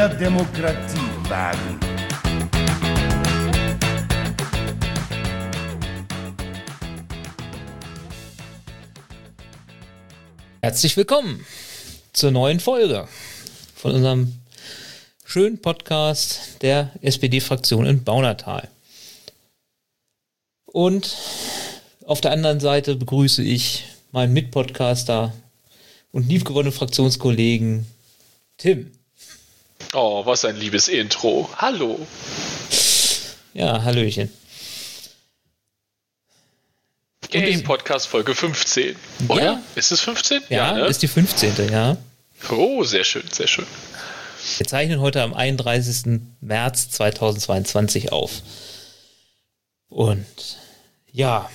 mehr Demokratie wagen. Herzlich willkommen zur neuen Folge von unserem schönen Podcast der SPD-Fraktion in Baunatal. Und auf der anderen Seite begrüße ich meinen Mitpodcaster und liebgewonnenen Fraktionskollegen Tim. Oh, was ein liebes Intro. Hallo. Ja, hallöchen. Game-Podcast Folge 15, oder? Ja. Ist es 15? Ja, ne? ist die 15. Ja. Oh, sehr schön, sehr schön. Wir zeichnen heute am 31. März 2022 auf. Und ja,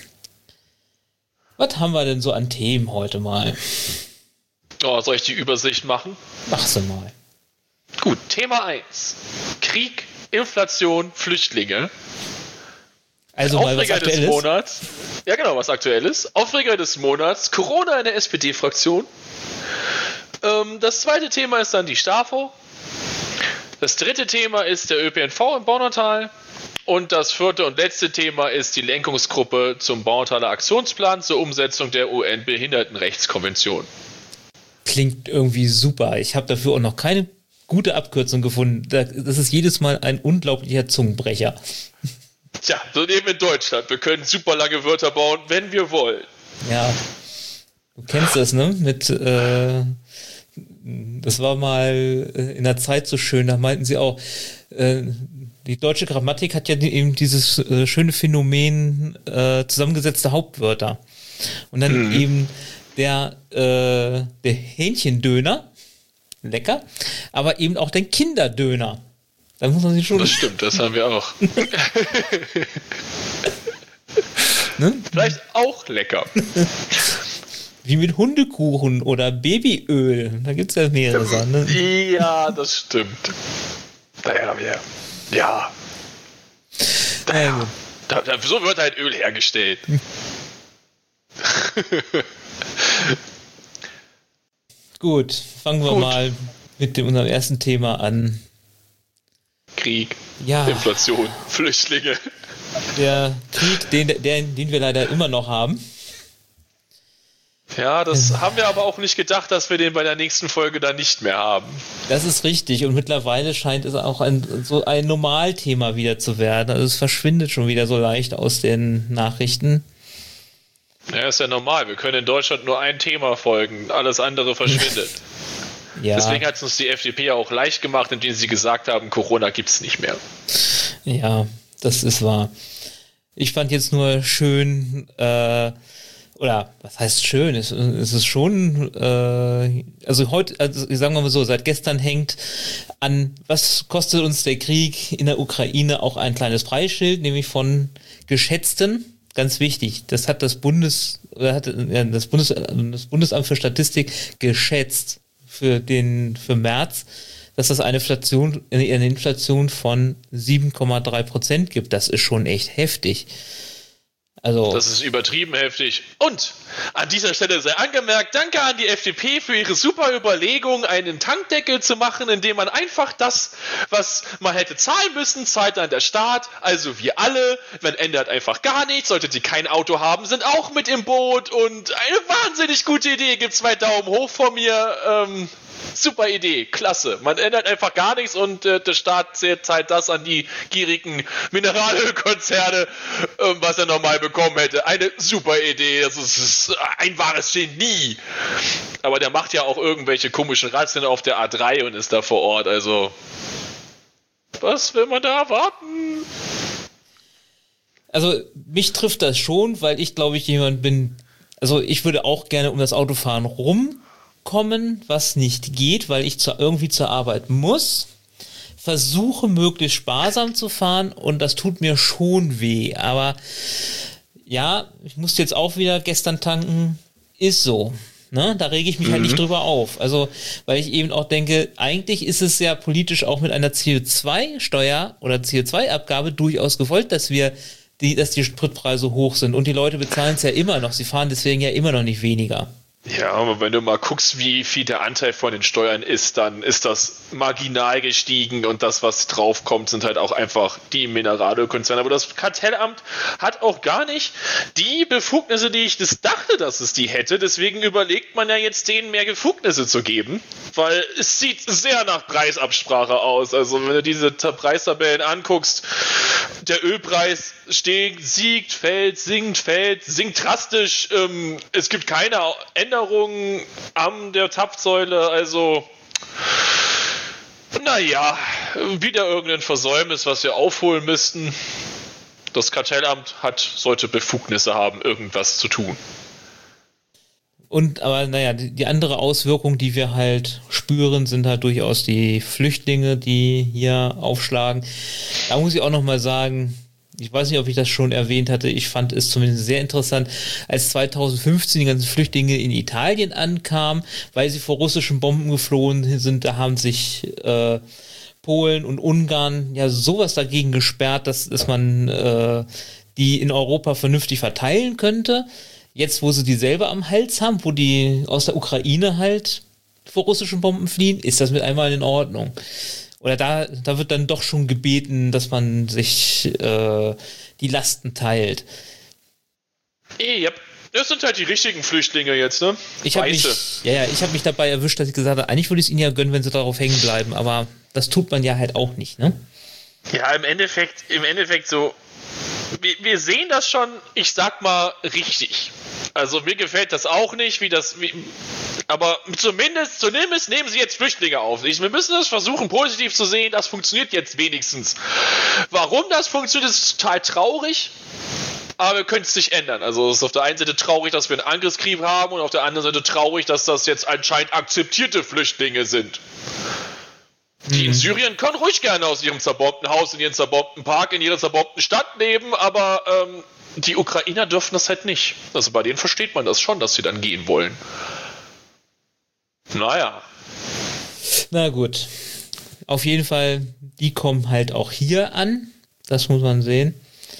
was haben wir denn so an Themen heute mal? Oh, soll ich die Übersicht machen? Mach sie mal. Gut, Thema 1. Krieg, Inflation, Flüchtlinge. Also mal was Aufreger des Aktuelles. Monats. Ja, genau, was Aktuelles. Aufreger des Monats. Corona in der SPD-Fraktion. Das zweite Thema ist dann die STAFO. Das dritte Thema ist der ÖPNV im Baunatal. Und das vierte und letzte Thema ist die Lenkungsgruppe zum Baunataler Aktionsplan zur Umsetzung der UN-Behindertenrechtskonvention. Klingt irgendwie super. Ich habe dafür auch noch keine gute Abkürzung gefunden. Das ist jedes Mal ein unglaublicher Zungenbrecher. Tja, so eben in Deutschland. Wir können super lange Wörter bauen, wenn wir wollen. Ja, du kennst das, ne? Das war mal in der Zeit so schön, da meinten sie auch, die deutsche Grammatik hat ja eben dieses schöne Phänomen zusammengesetzte Hauptwörter. Und dann eben der Hähnchendöner, lecker, aber eben auch der Kinderdöner. Da muss man sich schon... Das stimmt, das haben wir auch. Ne? Vielleicht auch lecker. Wie mit Hundekuchen oder Babyöl. Da gibt es ja mehrere Sachen. Ne? Ja, das stimmt. Ja. So wird halt Öl hergestellt. Gut, fangen wir mal mit unserem ersten Thema an. Krieg, Ja. Inflation, Flüchtlinge. Der Krieg, den wir leider immer noch haben. Ja, das haben wir aber auch nicht gedacht, dass wir den bei der nächsten Folge dann nicht mehr haben. Das ist richtig. Und mittlerweile scheint es auch so ein Normalthema wieder zu werden. Also es verschwindet schon wieder so leicht aus den Nachrichten. Ja, ist ja normal. Wir können in Deutschland nur ein Thema folgen. Alles andere verschwindet. Ja. Deswegen hat es uns die FDP ja auch leicht gemacht, indem sie gesagt haben, Corona gibt's nicht mehr. Ja, das ist wahr. Ich fand jetzt nur schön, oder was heißt schön? Es ist schon, also heute, also sagen wir mal so, seit gestern hängt an, was kostet uns der Krieg in der Ukraine, auch ein kleines Preisschild, nämlich von geschätzten, ganz wichtig, das hat das Bundesamt für Statistik geschätzt für März, dass das eine Inflation von 7,3% gibt. Das ist schon echt heftig. Also, das ist übertrieben heftig. Und an dieser Stelle sei angemerkt, danke an die FDP für ihre super Überlegung, einen Tankdeckel zu machen, indem man einfach das, was man hätte zahlen müssen, zahlt dann der Staat, also wir alle. Man ändert einfach gar nichts. Solltet ihr kein Auto haben, sind auch mit im Boot. Und eine wahnsinnig gute Idee. Gibt 2 Daumen hoch von mir. Super Idee, klasse. Man ändert einfach gar nichts und der Staat zahlt das an die gierigen Mineralölkonzerne, was er normal bekommen hätte. Eine super Idee, das ist ein wahres Genie. Aber der macht ja auch irgendwelche komischen Razzien auf der A3 und ist da vor Ort, also was will man da erwarten? Also mich trifft das schon, weil ich glaube ich jemand bin, also ich würde auch gerne um das Autofahren rumkommen, was nicht geht, weil ich irgendwie zur Arbeit muss. Versuche möglichst sparsam zu fahren und das tut mir schon weh, aber ja, ich musste jetzt auch wieder gestern tanken, ist so. Ne? Da rege ich mich halt nicht drüber auf. Also, weil ich eben auch denke, eigentlich ist es ja politisch auch mit einer CO2-Steuer oder CO2-Abgabe durchaus gewollt, dass die Spritpreise hoch sind und die Leute bezahlen es ja immer noch. Sie fahren deswegen ja immer noch nicht weniger. Ja, aber wenn du mal guckst, wie viel der Anteil von den Steuern ist, dann ist das marginal gestiegen und das, was draufkommt, sind halt auch einfach die Mineralölkonzerne. Aber das Kartellamt hat auch gar nicht die Befugnisse, die ich dachte, dass es die hätte. Deswegen überlegt man ja jetzt, denen mehr Befugnisse zu geben, weil es sieht sehr nach Preisabsprache aus. Also wenn du diese Preistabellen anguckst, der Ölpreis sinkt, sinkt drastisch. Es gibt keine Änderungen an der Zapfsäule, also naja, wieder irgendein Versäumnis, was wir aufholen müssten. Das Kartellamt sollte Befugnisse haben, irgendwas zu tun. Aber naja, die andere Auswirkung, die wir halt spüren, sind halt durchaus die Flüchtlinge, die hier aufschlagen. Da muss ich auch nochmal sagen, ich weiß nicht, ob ich das schon erwähnt hatte, ich fand es zumindest sehr interessant, als 2015 die ganzen Flüchtlinge in Italien ankamen, weil sie vor russischen Bomben geflohen sind, da haben sich Polen und Ungarn ja sowas dagegen gesperrt, dass man die in Europa vernünftig verteilen könnte. Jetzt, wo sie die selber am Hals haben, wo die aus der Ukraine halt vor russischen Bomben fliehen, ist das mit einmal in Ordnung. Oder da wird dann doch schon gebeten, dass man sich die Lasten teilt. Yep. Das sind halt die richtigen Flüchtlinge jetzt, ne? Ich habe mich dabei erwischt, dass ich gesagt habe, eigentlich würde ich es ihnen ja gönnen, wenn sie darauf hängen bleiben, aber das tut man ja halt auch nicht, ne? Ja, im Endeffekt so, wir sehen das schon, ich sag mal, richtig. Also mir gefällt das auch nicht, aber zumindest nehmen sie jetzt Flüchtlinge auf. Wir müssen das versuchen, positiv zu sehen, das funktioniert jetzt wenigstens. Warum das funktioniert, ist total traurig, aber wir können es nicht ändern. Also es ist auf der einen Seite traurig, dass wir einen Angriffskrieg haben und auf der anderen Seite traurig, dass das jetzt anscheinend akzeptierte Flüchtlinge sind. Die in Syrien können ruhig gerne aus ihrem zerbombten Haus, in ihrem zerbombten Park, in ihrer zerbombten Stadt leben, aber die Ukrainer dürfen das halt nicht. Also bei denen versteht man das schon, dass sie dann gehen wollen. Naja. Na gut. Auf jeden Fall, die kommen halt auch hier an. Das muss man sehen.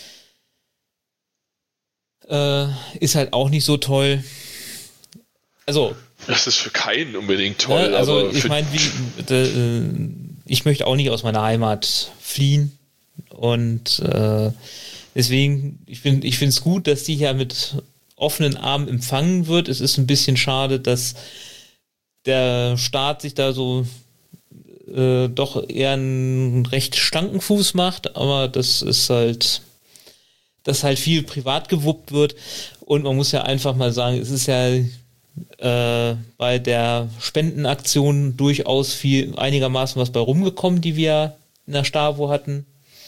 Ist halt auch nicht so toll. Also... Das ist für keinen unbedingt toll. Ja, also ich meine, ich möchte auch nicht aus meiner Heimat fliehen und deswegen, ich finde es gut, dass die hier mit offenen Armen empfangen wird. Es ist ein bisschen schade, dass der Staat sich da so doch eher einen recht schlanken Fuß macht, aber das ist halt, dass halt viel privat gewuppt wird und man muss ja einfach mal sagen, es ist ja bei der Spendenaktion durchaus einigermaßen was bei rumgekommen, die wir in der Stavo hatten.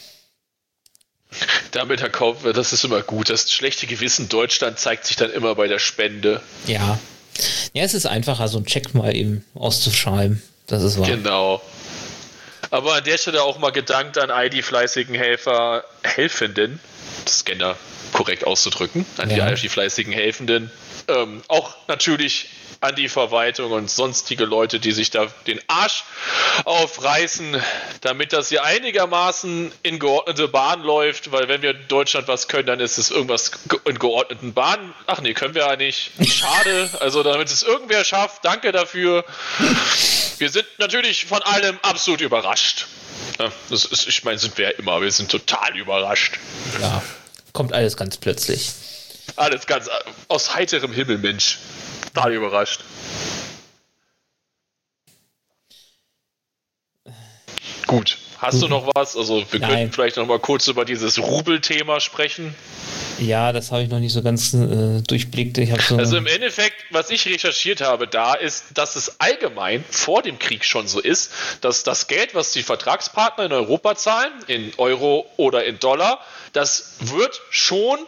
Damit, Herr Kopp, das ist immer gut. Das schlechte Gewissen Deutschland zeigt sich dann immer bei der Spende. Ja. Ja, es ist einfacher, so einen Check mal eben auszuschreiben. Das ist wahr. Genau. Aber an der Stelle auch mal gedankt an all die fleißigen Helfenden, Scanner korrekt auszudrücken, an die fleißigen Helfenden. Auch natürlich an die Verwaltung und sonstige Leute, die sich da den Arsch aufreißen, damit das hier einigermaßen in geordnete Bahn läuft, weil wenn wir in Deutschland was können, dann ist es irgendwas in geordneten Bahnen. Ach nee, können wir ja nicht. Schade. Also damit es irgendwer schafft, danke dafür. Wir sind natürlich von allem absolut überrascht. Ja, ich meine, sind wir ja immer. Wir sind total überrascht. Ja, kommt alles ganz plötzlich. Alles ganz aus heiterem Himmel, Mensch. Total überrascht. Gut. Hast du noch was? Also wir könnten vielleicht noch mal kurz über dieses Rubel-Thema sprechen. Ja, das habe ich noch nicht so ganz durchblickt. Also im Endeffekt, was ich recherchiert habe, da ist, dass es allgemein vor dem Krieg schon so ist, dass das Geld, was die Vertragspartner in Europa zahlen, in Euro oder in Dollar, das wird schon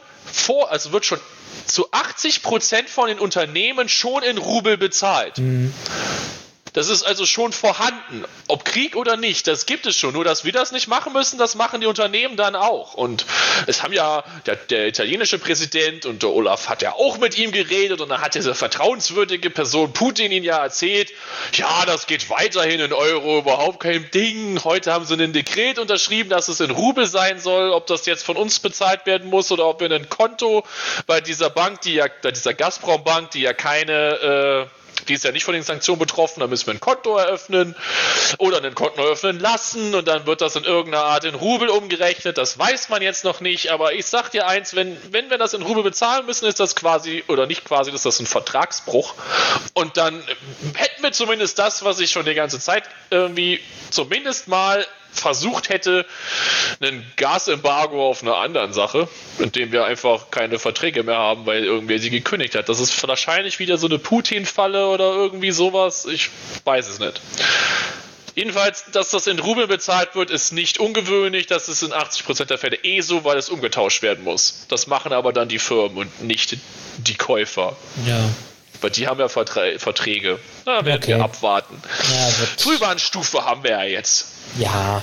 zu 80% von den Unternehmen schon in Rubel bezahlt. Das ist also schon vorhanden. Ob Krieg oder nicht, das gibt es schon. Nur, dass wir das nicht machen müssen, das machen die Unternehmen dann auch. Und es haben ja der italienische Präsident und der Olaf hat ja auch mit ihm geredet und dann hat diese vertrauenswürdige Person Putin ihn ja erzählt, ja, das geht weiterhin in Euro, überhaupt kein Ding. Heute haben sie ein Dekret unterschrieben, dass es in Rubel sein soll, ob das jetzt von uns bezahlt werden muss oder ob wir ein Konto bei dieser Bank, bei dieser Gazprom-Bank, die ja keine... die ist ja nicht von den Sanktionen betroffen, da müssen wir ein Konto eröffnen oder ein Konto eröffnen lassen und dann wird das in irgendeiner Art in Rubel umgerechnet, das weiß man jetzt noch nicht, aber ich sag dir eins, wenn wir das in Rubel bezahlen müssen, ist das quasi, oder nicht quasi, ist das ein Vertragsbruch und dann hätten wir zumindest das, was ich schon die ganze Zeit irgendwie zumindest mal versucht hätte, ein Gasembargo auf einer anderen Sache, in dem wir einfach keine Verträge mehr haben, weil irgendwer sie gekündigt hat. Das ist wahrscheinlich wieder so eine Putin-Falle oder irgendwie sowas. Ich weiß es nicht. Jedenfalls, dass das in Rubel bezahlt wird, ist nicht ungewöhnlich. Das ist in 80% der Fälle so, weil es umgetauscht werden muss. Das machen aber dann die Firmen und nicht die Käufer. Ja. Weil die haben ja Verträge. Da werden wir abwarten. Ja, Frühwarnstufe haben wir ja jetzt. Ja.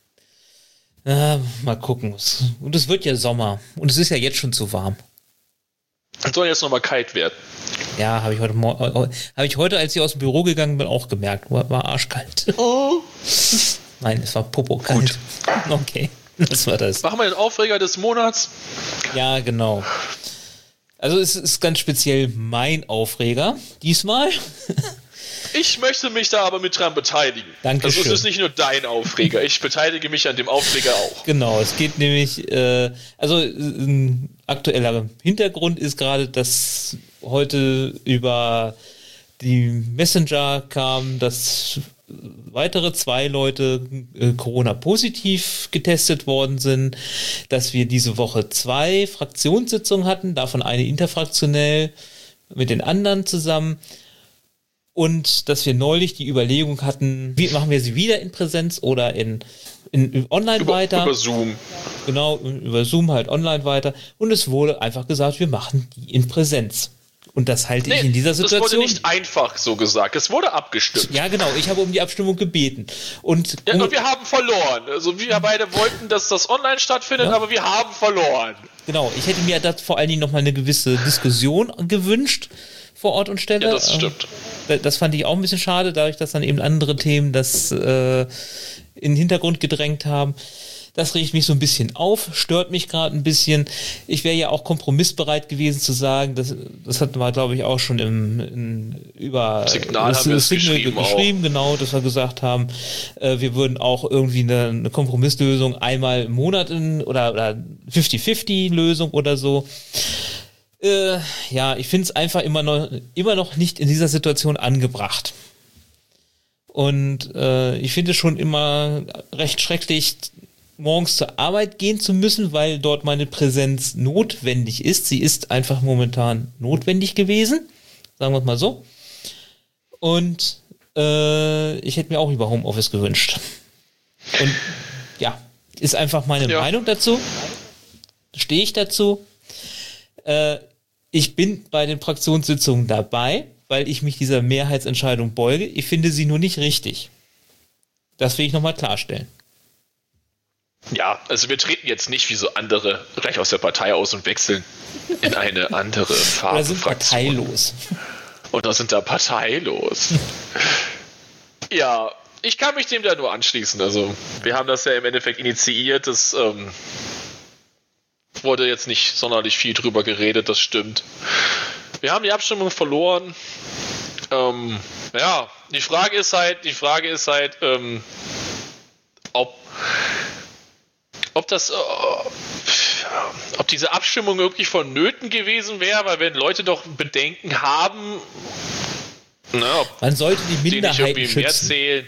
Mal gucken. Und es wird ja Sommer. Und es ist ja jetzt schon zu warm. Es soll jetzt nochmal kalt werden. Ja, habe ich heute, als ich aus dem Büro gegangen bin, auch gemerkt. War arschkalt. Oh. Nein, es war popokalt. Okay, das war das. Machen wir den Aufreger des Monats? Ja, genau. Also es ist ganz speziell mein Aufreger diesmal. Ich möchte mich da aber mit dran beteiligen. Dankeschön. Also es ist nicht nur dein Aufreger, ich beteilige mich an dem Aufreger auch. Genau, es geht nämlich, ein aktueller Hintergrund ist gerade, dass heute über die Messenger kam, dass weitere 2 Leute Corona-positiv getestet worden sind, dass wir diese Woche 2 Fraktionssitzungen hatten, davon eine interfraktionell mit den anderen zusammen und dass wir neulich die Überlegung hatten, wie machen wir sie wieder in Präsenz oder in online weiter. Über Zoom. Genau, über Zoom halt online weiter und es wurde einfach gesagt, wir machen die in Präsenz. Und das halte ich in dieser Situation. Das wurde nicht einfach so gesagt, es wurde abgestimmt. Ja, genau, ich habe um die Abstimmung gebeten. Und wir haben verloren. Also wir beide wollten, dass das online stattfindet, aber wir haben verloren. Genau, ich hätte mir da vor allen Dingen nochmal eine gewisse Diskussion gewünscht vor Ort und Stelle. Ja, das stimmt. Das fand ich auch ein bisschen schade, dadurch, dass dann eben andere Themen das in den Hintergrund gedrängt haben. Das regt mich so ein bisschen auf, stört mich gerade ein bisschen. Ich wäre ja auch kompromissbereit gewesen zu sagen, das hatten wir, glaube ich, auch schon über Signal haben wir es geschrieben, genau, dass wir gesagt haben, wir würden auch irgendwie eine Kompromisslösung einmal im Monat oder 50-50-Lösung oder so. Ja, ich finde es einfach immer noch nicht in dieser Situation angebracht. Und ich finde es schon immer recht schrecklich, morgens zur Arbeit gehen zu müssen, weil dort meine Präsenz notwendig ist. Sie ist einfach momentan notwendig gewesen, sagen wir es mal so. Und ich hätte mir auch lieber Homeoffice gewünscht. Und ja, ist einfach meine Meinung dazu. Stehe ich dazu. Ich bin bei den Fraktionssitzungen dabei, weil ich mich dieser Mehrheitsentscheidung beuge. Ich finde sie nur nicht richtig. Das will ich nochmal klarstellen. Ja, also wir treten jetzt nicht wie so andere gleich aus der Partei aus und wechseln in eine andere Farbe. Oder sind parteilos. Oder sind da parteilos. Ja, ich kann mich dem da nur anschließen. Also wir haben das ja im Endeffekt initiiert. Das wurde jetzt nicht sonderlich viel drüber geredet, das stimmt. Wir haben die Abstimmung verloren. Ja, die Frage ist halt, ob diese Abstimmung wirklich vonnöten gewesen wäre, weil wenn Leute doch Bedenken haben, man sollte die Minderheiten schützen. Mehr zählen.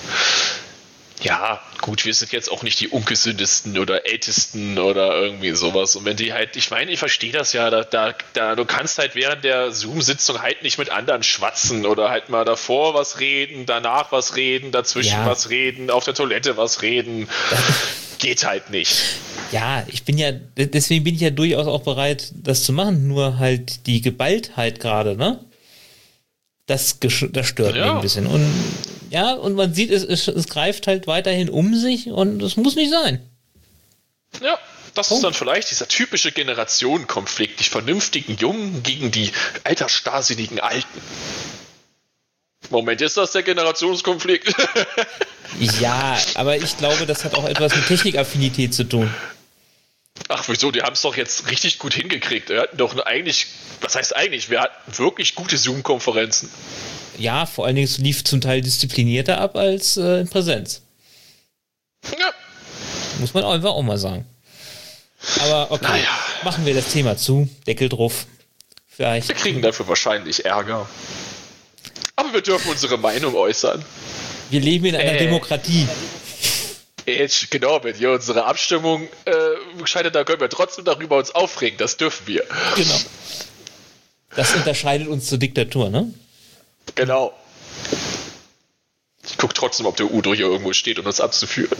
Ja, gut, wir sind jetzt auch nicht die ungesündesten oder ältesten oder irgendwie sowas. Und wenn die halt, ich meine, ich verstehe das ja, du kannst halt während der Zoom-Sitzung halt nicht mit anderen schwatzen oder halt mal davor was reden, danach was reden, dazwischen was reden, auf der Toilette was reden. Geht halt nicht. Ja, deswegen bin ich ja durchaus auch bereit, das zu machen, nur halt die Geballtheit gerade, ne? Das stört mich ein bisschen. Und ja, und man sieht, es greift halt weiterhin um sich und das muss nicht sein. Ja, das ist dann vielleicht dieser typische Generationenkonflikt, die vernünftigen Jungen gegen die altersstarrsinnigen Alten. Moment, ist das der Generationskonflikt? Ja, aber ich glaube, das hat auch etwas mit Technikaffinität zu tun. Ach, wieso? Die haben es doch jetzt richtig gut hingekriegt. Wir hatten doch eigentlich, was heißt eigentlich, wir hatten wirklich gute Zoom-Konferenzen. Ja, vor allen Dingen, es lief zum Teil disziplinierter ab als in Präsenz. Ja. Muss man einfach auch mal sagen. Aber okay, machen wir das Thema zu. Deckel drauf. Vielleicht. Wir kriegen dafür wahrscheinlich Ärger. Aber wir dürfen unsere Meinung äußern. Wir leben in einer Demokratie. Genau, wenn ihr unsere Abstimmung scheidet, dann können wir trotzdem darüber uns aufregen. Das dürfen wir. Genau. Das unterscheidet uns zur Diktatur, ne? Genau. Ich gucke trotzdem, ob der Udo hier irgendwo steht, um das abzuführen.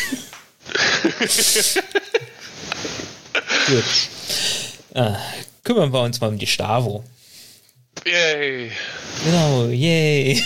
Gut. Kümmern wir uns mal um die Stavo. Yay. Genau, yay.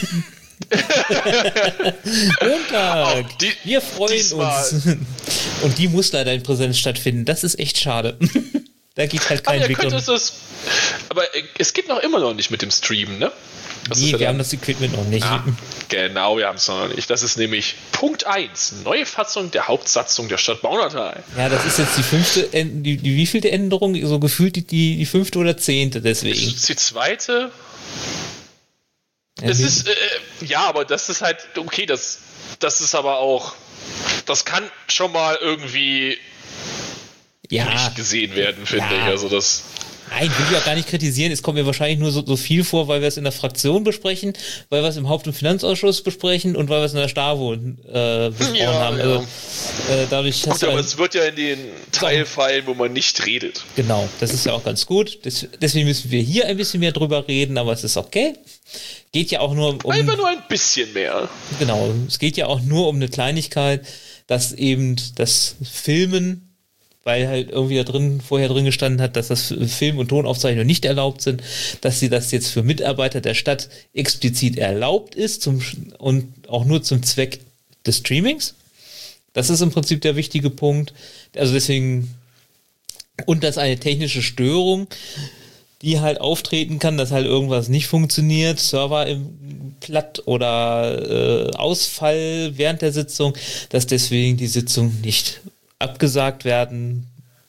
Montag. Wir freuen uns. Und die muss leider in Präsenz stattfinden. Das ist echt schade. Da geht halt kein Weg um. Aber es geht noch immer noch nicht mit dem Streamen, ne? Nee, wir haben das Equipment noch nicht. Ah, genau, wir haben es noch nicht. Das ist nämlich Punkt 1. Neue Fassung der Hauptsatzung der Stadt Baunatal. Ja, das ist jetzt die 5. Die wievielte Änderung? So gefühlt die 5. oder 10. deswegen. Das ist die 2. Ja, es ist, aber das ist halt, okay, das ist aber auch, das kann schon mal irgendwie nicht gesehen werden, finde ich. Also das... Nein, will ich auch gar nicht kritisieren. Es kommt mir wahrscheinlich nur so viel vor, weil wir es in der Fraktion besprechen, weil wir es im Haupt- und Finanzausschuss besprechen und weil wir es in der Stavo besprochen haben. Ja. Also, dadurch Gut, aber es wird ja in den Teil fallen, wo man nicht redet. Genau, das ist ja auch ganz gut. Deswegen müssen wir hier ein bisschen mehr drüber reden, aber es ist okay. Geht ja auch nur um... Einfach nur ein bisschen mehr. Genau, es geht ja auch nur um eine Kleinigkeit, dass eben das Filmen, weil halt irgendwie vorher drin gestanden hat, dass das Film- und Tonaufzeichnungen nicht erlaubt sind, dass sie das jetzt für Mitarbeiter der Stadt explizit erlaubt ist und auch nur zum Zweck des Streamings. Das ist im Prinzip der wichtige Punkt. Also deswegen, und dass eine technische Störung, die halt auftreten kann, dass halt irgendwas nicht funktioniert, Server im Platt oder Ausfall während der Sitzung, dass deswegen die Sitzung nicht abgesagt werden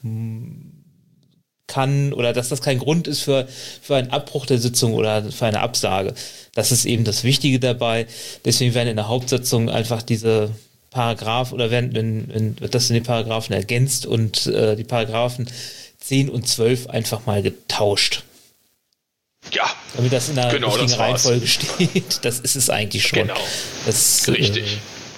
kann oder dass das kein Grund ist für einen Abbruch der Sitzung oder für eine Absage. Das ist eben das Wichtige dabei. Deswegen werden in der Hauptsitzung einfach diese Paragraph oder wird das in den Paragraphen ergänzt und die Paragraphen 10 und 12 einfach mal getauscht. Ja. Damit das in der richtigen Reihenfolge steht. Das ist es eigentlich schon. Genau. Das, richtig.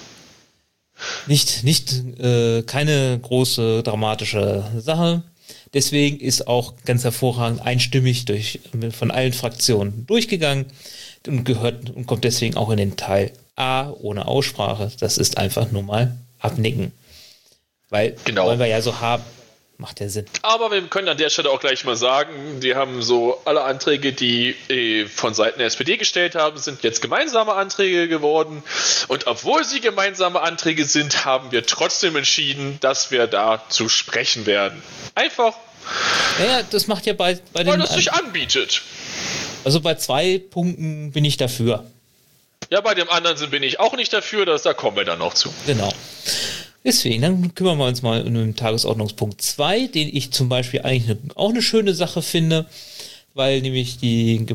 Keine große dramatische Sache. Deswegen ist auch ganz hervorragend einstimmig von allen Fraktionen durchgegangen und kommt deswegen auch in den Teil A ohne Aussprache. Das ist einfach nur mal abnicken. Weil wollen wir ja so haben. Macht ja Sinn. Aber wir können an der Stelle auch gleich mal sagen, die haben so alle Anträge, die von Seiten der SPD gestellt haben, sind jetzt gemeinsame Anträge geworden. Und obwohl sie gemeinsame Anträge sind, haben wir trotzdem entschieden, dass wir da zu sprechen werden. Einfach. Naja, das macht ja bei den... Weil es sich anbietet. Also bei 2 Punkten bin ich dafür. Ja, bei dem anderen bin ich auch nicht dafür, da kommen wir dann noch zu. Genau. Deswegen, dann kümmern wir uns mal um den Tagesordnungspunkt 2, den ich zum Beispiel eigentlich auch eine schöne Sache finde, weil nämlich die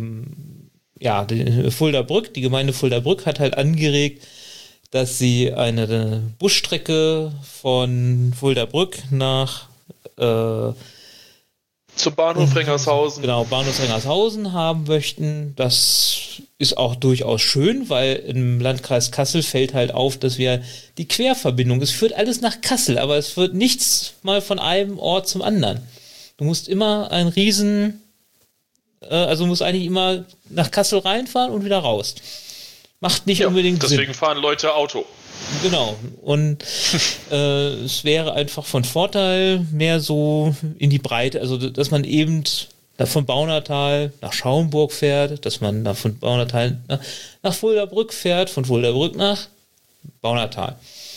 Fuldabrück hat halt angeregt, dass sie eine Busstrecke von Fuldabrück nach zum Bahnhof Rengershausen. Genau, Bahnhof Rengershausen haben möchten. Das ist auch durchaus schön, weil im Landkreis Kassel fällt halt auf, dass wir die Querverbindung, es führt alles nach Kassel, aber es führt nichts mal von einem Ort zum anderen. Du musst immer musst eigentlich immer nach Kassel reinfahren und wieder raus. Macht nicht unbedingt Sinn. Deswegen fahren Leute Auto. Genau. Und es wäre einfach von Vorteil mehr so in die Breite, also dass man eben von Baunatal nach Schaumburg fährt, dass man da von Baunatal nach Fuldabrück fährt, von Fuldabrück nach Baunatal.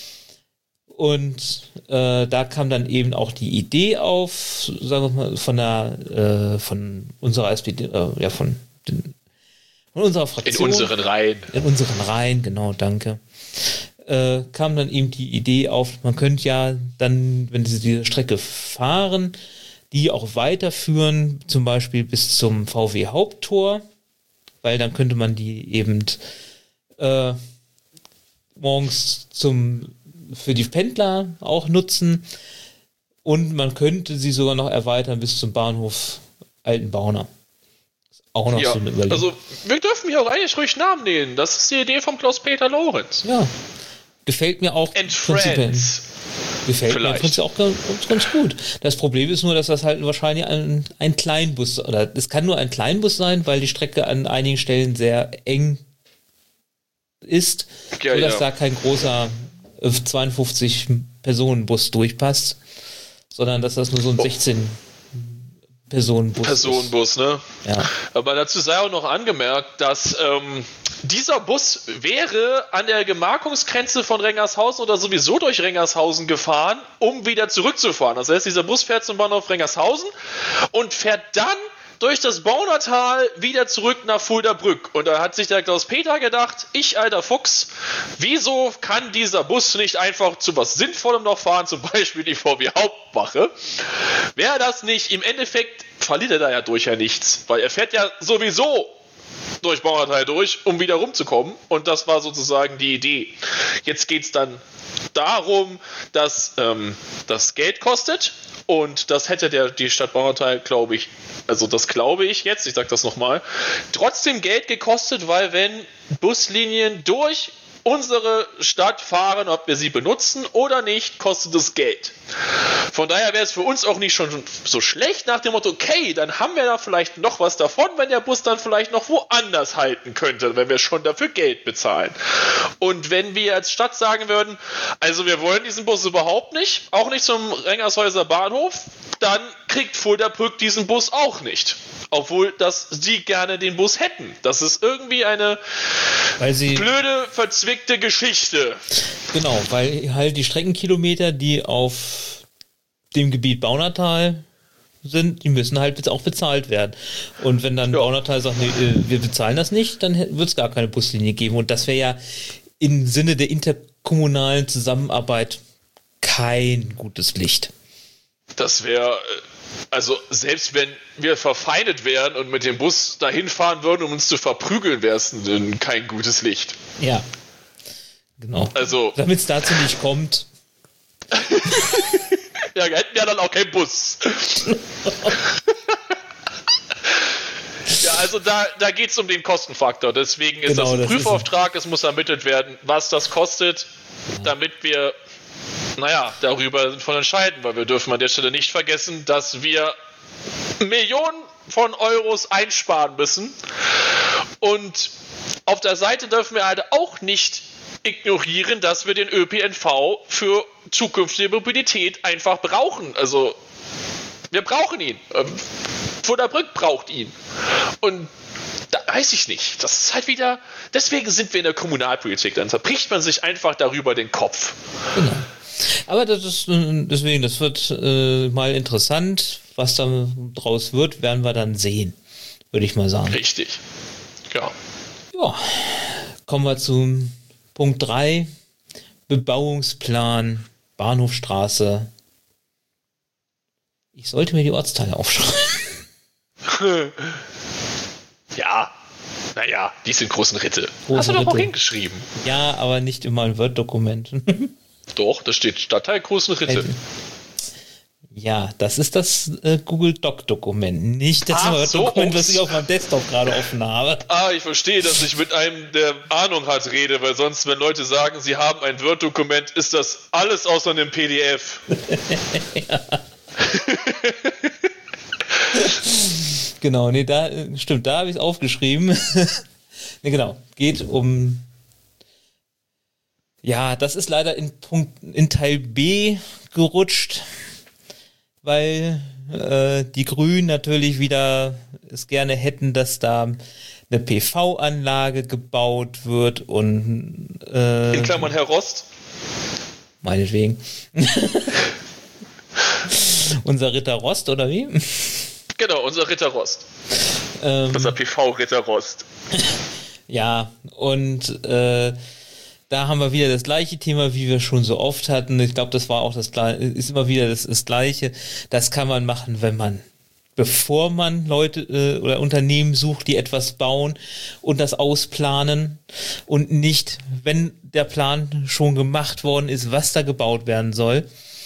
Und da kam dann eben auch die Idee auf, sagen wir mal, von unserer SPD, von unserer Fraktion. In unseren Reihen. In unseren Reihen, genau, danke. Kam dann eben die Idee auf, man könnte ja dann, wenn sie diese Strecke fahren, die auch weiterführen, zum Beispiel bis zum VW Haupttor, weil dann könnte man die eben morgens für die Pendler auch nutzen und man könnte sie sogar noch erweitern bis zum Bahnhof Altenbauner. Auch noch so eine Überlegung. Also wir dürfen hier auch eigentlich ruhig Namen nennen. Das ist die Idee von Klaus-Peter Lorenz. Ja, gefällt mir auch. And Friends. Gefällt mir im Prinzip auch ganz gut. Das Problem ist nur, dass das halt wahrscheinlich ein Kleinbus, oder es kann nur ein Kleinbus sein, weil die Strecke an einigen Stellen sehr eng ist, sodass da kein großer 52-Personen-Bus durchpasst, sondern dass das nur so ein 16-Personen-Bus ne? Ja. Aber dazu sei auch noch angemerkt, dass dieser Bus wäre an der Gemarkungsgrenze von Rengershausen oder sowieso durch Rengershausen gefahren, um wieder zurückzufahren. Das heißt, dieser Bus fährt zum Bahnhof Rengershausen und fährt dann durch das Baunatal wieder zurück nach Fuldabrück. Und da hat sich der Klaus-Peter gedacht, ich alter Fuchs, wieso kann dieser Bus nicht einfach zu was Sinnvollem noch fahren, zum Beispiel die VW Hauptwache? Wäre das nicht, im Endeffekt verliert er da ja durch ja nichts, weil er fährt ja sowieso durch Baunatal durch, um wieder rumzukommen. Und das war sozusagen die Idee. Jetzt geht es dann darum, dass das Geld kostet. Und das hätte die Stadt Baunatal, glaube ich, also das glaube ich jetzt, ich sage das nochmal, trotzdem Geld gekostet, weil wenn Buslinien durch unsere Stadt fahren, ob wir sie benutzen oder nicht, kostet es Geld. Von daher wäre es für uns auch nicht schon so schlecht nach dem Motto, okay, dann haben wir da vielleicht noch was davon, wenn der Bus dann vielleicht noch woanders halten könnte, wenn wir schon dafür Geld bezahlen. Und wenn wir als Stadt sagen würden, also wir wollen diesen Bus überhaupt nicht, auch nicht zum Rengershäuser Bahnhof, dann kriegt Fuldabrück diesen Bus auch nicht. Obwohl, dass sie gerne den Bus hätten. Das ist irgendwie eine blöde, verzwickte Geschichte. Genau, weil halt die Streckenkilometer, die auf dem Gebiet Baunatal sind, die müssen halt jetzt auch bezahlt werden. Und wenn dann Baunatal sagt, nee, wir bezahlen das nicht, dann wird es gar keine Buslinie geben. Und das wäre ja im Sinne der interkommunalen Zusammenarbeit kein gutes Licht. Das wäre, also selbst wenn wir verfeindet wären und mit dem Bus dahin fahren würden, um uns zu verprügeln, wäre es kein gutes Licht. Ja, genau. Also, damit es dazu nicht kommt. Ja, wir hätten ja dann auch keinen Bus. Ja, also da geht es um den Kostenfaktor. Deswegen ist das ein Prüfauftrag. Es muss ermittelt werden, was das kostet, damit wir darüber sinnvoll entscheiden, weil wir dürfen an der Stelle nicht vergessen, dass wir Millionen von Euros einsparen müssen. Und auf der Seite dürfen wir halt auch nicht ignorieren, dass wir den ÖPNV für zukünftige Mobilität einfach brauchen. Also wir brauchen ihn. Fuldabrück braucht ihn. Und da weiß ich nicht. Das ist halt wieder, deswegen sind wir in der Kommunalpolitik. Dann zerbricht man sich einfach darüber den Kopf. Genau. Aber das wird mal interessant. Was da draus wird, werden wir dann sehen, würde ich mal sagen. Richtig. Ja. Ja. Kommen wir zum Punkt 3. Bebauungsplan, Bahnhofstraße. Ich sollte mir die Ortsteile aufschreiben. Ja. Naja, die sind großen Ritte. Hast du doch auch hingeschrieben. Ja, aber nicht immer ein Word-Dokument. Doch, da steht Stadtteil Großen Ritte. Ja, das ist das Google Doc-Dokument, nicht das Word-Dokument, was ich auf meinem Desktop gerade offen habe. Ich verstehe, dass ich mit einem, der Ahnung hat, rede, weil sonst, wenn Leute sagen, sie haben ein Word-Dokument, ist das alles außer einem PDF. Ja. Genau, nee, da stimmt, da habe ich es aufgeschrieben. Nee, genau, geht um. Ja, das ist leider in Teil B gerutscht, weil die Grünen natürlich wieder es gerne hätten, dass da eine PV-Anlage gebaut wird und in Klammern Herr Rost. Meinetwegen. Unser Ritter Rost, oder wie? Genau, unser Ritter Rost. Unser PV-Ritter Rost. Ja, und da haben wir wieder das gleiche Thema, wie wir schon so oft hatten. Ich glaube, das war auch ist immer wieder das Gleiche. Das kann man machen, bevor man Leute oder Unternehmen sucht, die etwas bauen und das ausplanen und nicht, wenn der Plan schon gemacht worden ist, was da gebaut werden soll,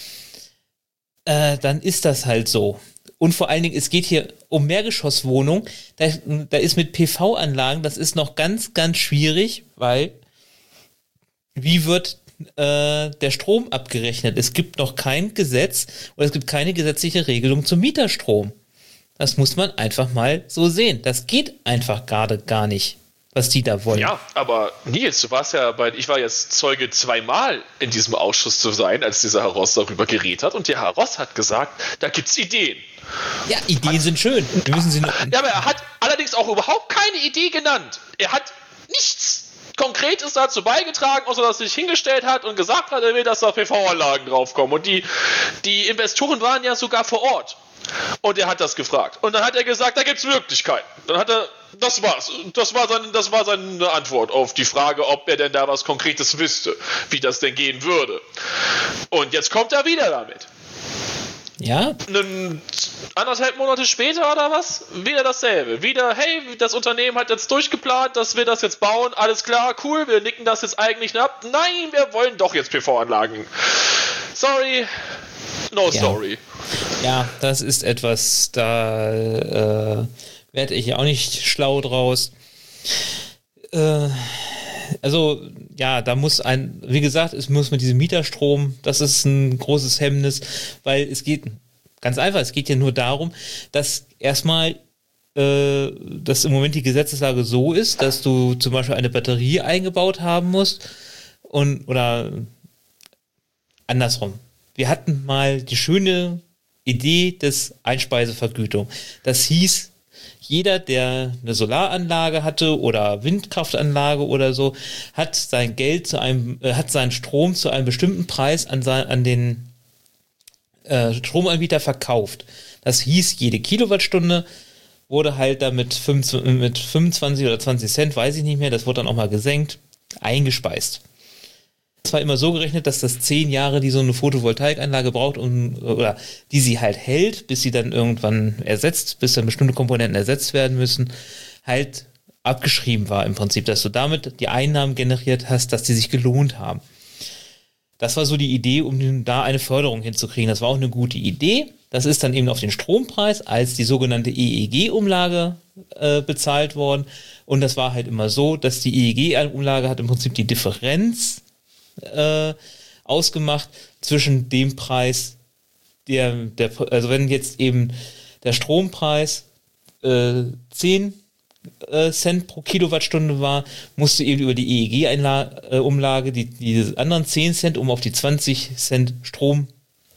dann ist das halt so. Und vor allen Dingen, es geht hier um Mehrgeschosswohnungen. Da ist mit PV-Anlagen, das ist noch ganz, ganz schwierig, weil wie wird der Strom abgerechnet? Es gibt noch kein Gesetz oder es gibt keine gesetzliche Regelung zum Mieterstrom. Das muss man einfach mal so sehen. Das geht einfach gerade gar nicht, was die da wollen. Ja, aber Nils, ich war jetzt Zeuge zweimal in diesem Ausschuss zu sein, als dieser Herr Ross darüber geredet hat. Und der Herr Ross hat gesagt, da gibt's Ideen. Ja, Ideen sind schön. Wir müssen sie nur ja, aber er hat allerdings auch überhaupt keine Idee genannt. Er hat nichts Konkretes dazu beigetragen, außer dass er sich hingestellt hat und gesagt hat, er will, dass da PV-Anlagen draufkommen. Und die Investoren waren ja sogar vor Ort. Und er hat das gefragt. Und dann hat er gesagt, da gibt's Möglichkeiten. Dann hat er, das war's. Das war seine Antwort auf die Frage, ob er denn da was Konkretes wüsste, wie das denn gehen würde. Und jetzt kommt er wieder damit. Ja. 1,5 Monate später oder was? Wieder dasselbe. Wieder, hey, das Unternehmen hat jetzt durchgeplant, dass wir das jetzt bauen. Alles klar, cool, wir nicken das jetzt eigentlich ab. Nein, wir wollen doch jetzt PV-Anlagen. Sorry, no story. Ja, das ist etwas, da werde ich auch nicht schlau draus. Also, ja, da muss wie gesagt, es muss mit diesem Mieterstrom, das ist ein großes Hemmnis, weil es geht, ganz einfach, es geht ja nur darum, dass erstmal, dass im Moment die Gesetzeslage so ist, dass du zum Beispiel eine Batterie eingebaut haben musst oder andersrum. Wir hatten mal die schöne Idee des Einspeisevergütung. Das hieß, jeder, der eine Solaranlage hatte oder Windkraftanlage oder so, hat sein Geld hat seinen Strom zu einem bestimmten Preis an den Stromanbieter verkauft. Das hieß, jede Kilowattstunde wurde halt da mit 25 oder 20 Cent, weiß ich nicht mehr, das wurde dann auch mal gesenkt, eingespeist. Es war immer so gerechnet, dass das 10 Jahre, die so eine Photovoltaikanlage braucht, oder die sie halt hält, bis sie dann irgendwann bis dann bestimmte Komponenten ersetzt werden müssen, halt abgeschrieben war im Prinzip, dass du damit die Einnahmen generiert hast, dass die sich gelohnt haben. Das war so die Idee, um da eine Förderung hinzukriegen. Das war auch eine gute Idee. Das ist dann eben auf den Strompreis als die sogenannte EEG-Umlage bezahlt worden. Und das war halt immer so, dass die EEG-Umlage hat im Prinzip die Differenz ausgemacht zwischen dem Preis, also wenn jetzt eben der Strompreis 10 Cent pro Kilowattstunde war, musste eben über die EEG-Umlage diese anderen 10 Cent, um auf die 20 Cent Strom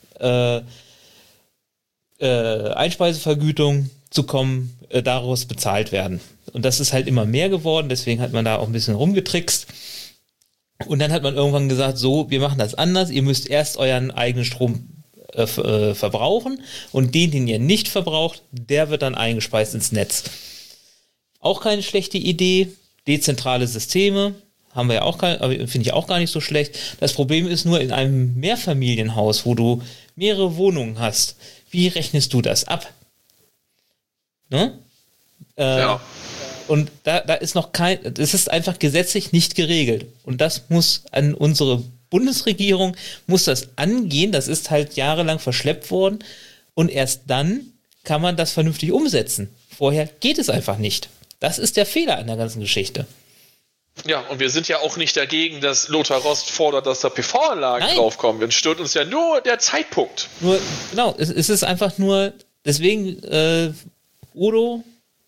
Einspeisevergütung zu kommen, daraus bezahlt werden. Und das ist halt immer mehr geworden, deswegen hat man da auch ein bisschen rumgetrickst. Und dann hat man irgendwann gesagt, so, wir machen das anders, ihr müsst erst euren eigenen Strom verbrauchen und den ihr nicht verbraucht, der wird dann eingespeist ins Netz. Auch keine schlechte Idee, dezentrale Systeme, haben wir ja auch finde ich auch gar nicht so schlecht. Das Problem ist nur in einem Mehrfamilienhaus, wo du mehrere Wohnungen hast, wie rechnest du das ab? Ne? Ja. Und da ist das ist einfach gesetzlich nicht geregelt. Und das muss an unsere Bundesregierung, muss das angehen. Das ist halt jahrelang verschleppt worden. Und erst dann kann man das vernünftig umsetzen. Vorher geht es einfach nicht. Das ist der Fehler an der ganzen Geschichte. Ja, und wir sind ja auch nicht dagegen, dass Lothar Rost fordert, dass da PV-Anlagen draufkommen. Dann stört uns ja nur der Zeitpunkt. Genau, es ist einfach nur, deswegen, Udo,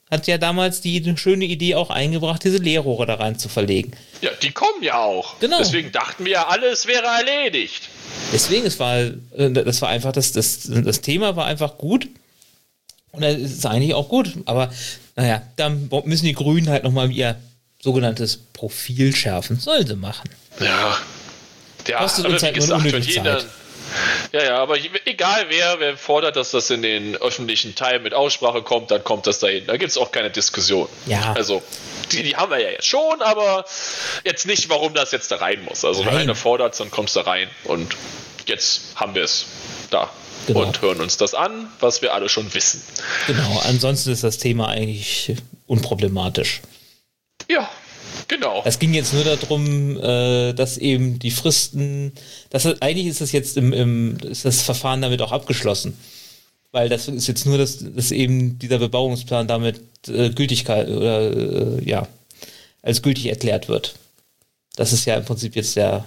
hat ja damals die schöne Idee auch eingebracht, diese Leerrohre da rein zu verlegen. Ja, die kommen ja auch. Genau. Deswegen dachten wir ja alle, es wäre erledigt. Deswegen, das war einfach, das Thema war einfach gut. Und das ist eigentlich auch gut. Aber naja, dann müssen die Grünen halt nochmal ihr sogenanntes Profil schärfen. Sollen sie machen. Ja. Kostet aber uns halt wie nur gesagt, unnötig Zeit. Ja, aber egal wer fordert, dass das in den öffentlichen Teil mit Aussprache kommt, dann kommt das dahin. Da gibt es auch keine Diskussion. Ja. Also, die haben wir ja jetzt schon, aber jetzt nicht, warum das jetzt da rein muss. Also, wenn einer fordert, dann kommst du rein. Und jetzt haben wir es da. Genau. Und hören uns das an, was wir alle schon wissen. Genau, ansonsten ist das Thema eigentlich unproblematisch. Ja. Genau. Es ging jetzt nur darum, dass eben die Fristen, eigentlich ist das jetzt ist das Verfahren damit auch abgeschlossen. Weil das ist jetzt nur, dass eben dieser Bebauungsplan damit Gültigkeit oder als gültig erklärt wird. Das ist ja im Prinzip jetzt der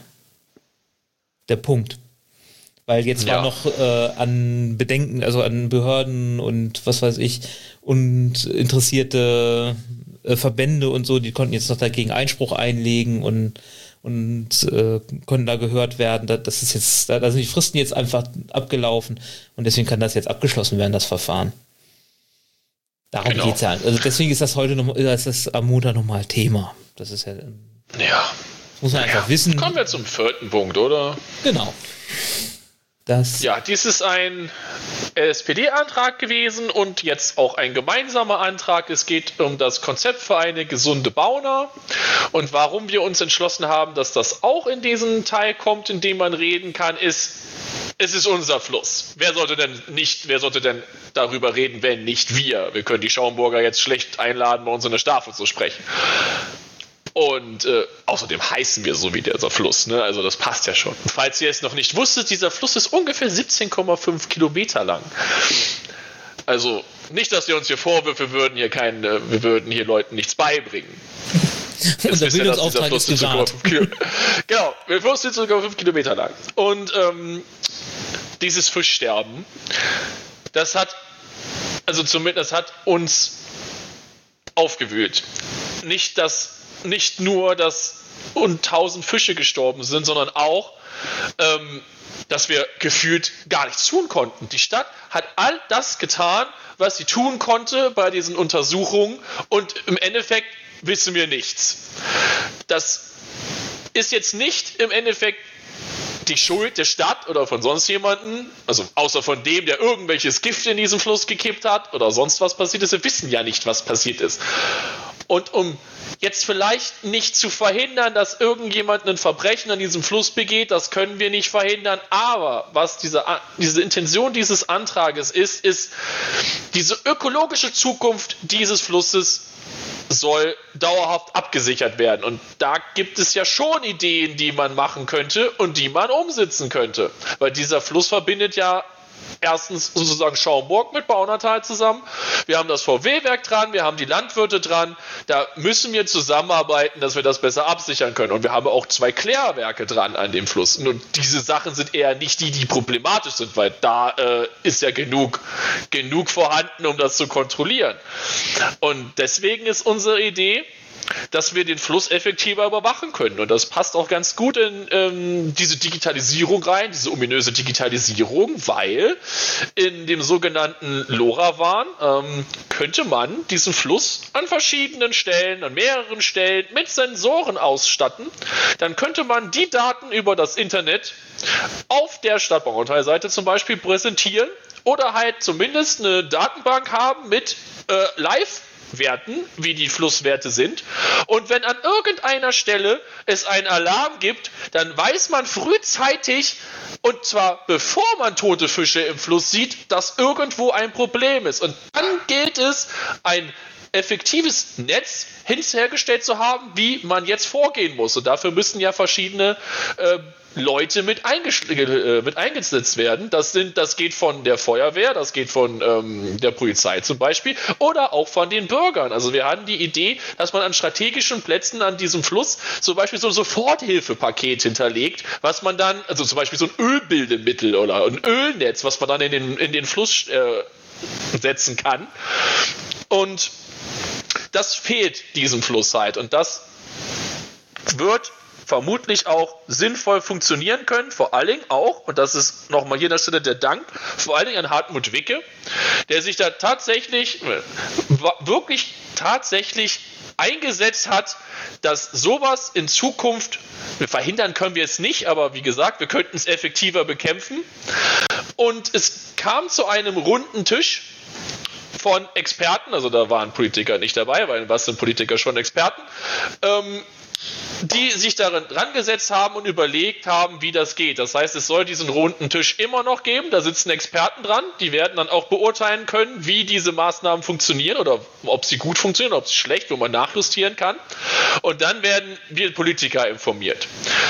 Punkt. Weil jetzt war noch an Bedenken, also an Behörden und was weiß ich, und interessierte Verbände und so, die konnten jetzt noch dagegen Einspruch einlegen und konnten da gehört werden. Das ist jetzt, da sind die Fristen jetzt einfach abgelaufen und deswegen kann das jetzt abgeschlossen werden, das Verfahren. Darum geht's ja. Also deswegen ist das am Montag nochmal Thema. Das ist ja. Ja. Muss man einfach wissen. Kommen wir zum 4. Punkt, oder? Genau. Dies ist ein SPD-Antrag gewesen und jetzt auch ein gemeinsamer Antrag. Es geht um das Konzept für eine gesunde Bauna und warum wir uns entschlossen haben, dass das auch in diesen Teil kommt, in dem man reden kann, ist, es ist unser Fluss. Wer sollte denn darüber reden, wenn nicht wir? Wir können die Schaumburger jetzt schlecht einladen, bei uns in der Staffel zu sprechen. Und außerdem heißen wir so wie dieser Fluss, ne? Also das passt ja schon. Und falls ihr es noch nicht wusstet, dieser Fluss ist ungefähr 17,5 Kilometer lang. Also nicht, dass wir uns hier vorwürfen würden, wir würden hier Leuten nichts beibringen. Unser Bildungsauftrag ist gewahrt. Genau, der Fluss ist 17,5 Kilometer lang. Und dieses Fischsterben, das hat uns aufgewühlt. Nicht nur, dass 1000 Fische gestorben sind, sondern auch, dass wir gefühlt gar nichts tun konnten. Die Stadt hat all das getan, was sie tun konnte bei diesen Untersuchungen und im Endeffekt wissen wir nichts. Das ist jetzt nicht im Endeffekt die Schuld der Stadt oder von sonst jemanden, also außer von dem, der irgendwelches Gift in diesen Fluss gekippt hat oder sonst was passiert ist. Wir wissen ja nicht, was passiert ist. Und um jetzt vielleicht nicht zu verhindern, dass irgendjemand ein Verbrechen an diesem Fluss begeht, das können wir nicht verhindern, aber was diese Intention dieses Antrages ist diese ökologische Zukunft dieses Flusses soll dauerhaft abgesichert werden. Und da gibt es ja schon Ideen, die man machen könnte und die man umsetzen könnte. Weil dieser Fluss verbindet ja erstens sozusagen Schaumburg mit Baunatal zusammen. Wir haben das VW-Werk dran, wir haben die Landwirte dran. Da müssen wir zusammenarbeiten, dass wir das besser absichern können. Und wir haben auch 2 Klärwerke dran an dem Fluss. Und diese Sachen sind eher nicht die problematisch sind, weil da ist ja genug vorhanden, um das zu kontrollieren. Und deswegen ist unsere Idee, dass wir den Fluss effektiver überwachen können. Und das passt auch ganz gut in diese Digitalisierung rein, diese ominöse Digitalisierung, weil in dem sogenannten LoRaWAN könnte man diesen Fluss an verschiedenen Stellen, an mehreren Stellen mit Sensoren ausstatten. Dann könnte man die Daten über das Internet auf der Stadtbauunterseite zum Beispiel präsentieren oder halt zumindest eine Datenbank haben mit Live-Werten, wie die Flusswerte sind. Und wenn an irgendeiner Stelle es einen Alarm gibt, dann weiß man frühzeitig, und zwar bevor man tote Fische im Fluss sieht, dass irgendwo ein Problem ist. Und dann gilt es, ein effektives Netz hergestellt zu haben, wie man jetzt vorgehen muss. Und dafür müssen ja verschiedene Leute mit eingesetzt werden. Das geht von der Feuerwehr, das geht von der Polizei zum Beispiel oder auch von den Bürgern. Also wir hatten die Idee, dass man an strategischen Plätzen an diesem Fluss zum Beispiel so ein Soforthilfepaket hinterlegt, was man dann, also zum Beispiel so ein Ölbildemittel oder ein Ölnetz, was man dann in den Fluss setzen kann. Und das fehlt diesem Fluss halt. Und das wird vermutlich auch sinnvoll funktionieren können, vor allen Dingen auch, und das ist nochmal hier an der Stelle der Dank, vor allen Dingen an Hartmut Wicke, der sich da wirklich tatsächlich eingesetzt hat, dass sowas in Zukunft, verhindern können wir es nicht, aber wie gesagt, wir könnten es effektiver bekämpfen. Und es kam zu einem runden Tisch von Experten, also da waren Politiker nicht dabei, weil was sind Politiker schon Experten, die sich daran gesetzt haben und überlegt haben, wie das geht. Das heißt, es soll diesen runden Tisch immer noch geben, da sitzen Experten dran, die werden dann auch beurteilen können, wie diese Maßnahmen funktionieren oder ob sie gut funktionieren, ob sie schlecht, wo man nachjustieren kann. Und dann werden wir Politiker informiert.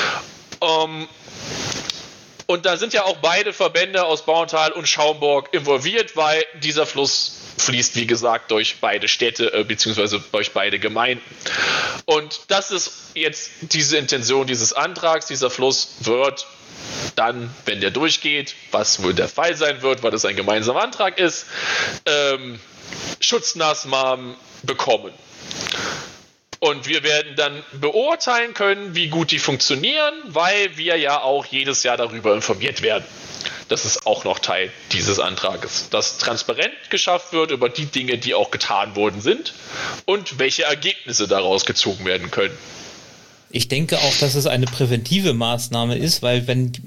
Und da sind ja auch beide Verbände aus Bauerntal und Schaumburg involviert, weil dieser Fluss fließt, wie gesagt, durch beide Städte bzw. durch beide Gemeinden. Und das ist jetzt diese Intention dieses Antrags. Dieser Fluss wird dann, wenn der durchgeht, was wohl der Fall sein wird, weil das ein gemeinsamer Antrag ist, Schutzmaßnahmen bekommen. Und wir werden dann beurteilen können, wie gut die funktionieren, weil wir ja auch jedes Jahr darüber informiert werden. Das ist auch noch Teil dieses Antrages, dass transparent geschafft wird über die Dinge, die auch getan worden sind und welche Ergebnisse daraus gezogen werden können. Ich denke auch, dass es eine präventive Maßnahme ist, weil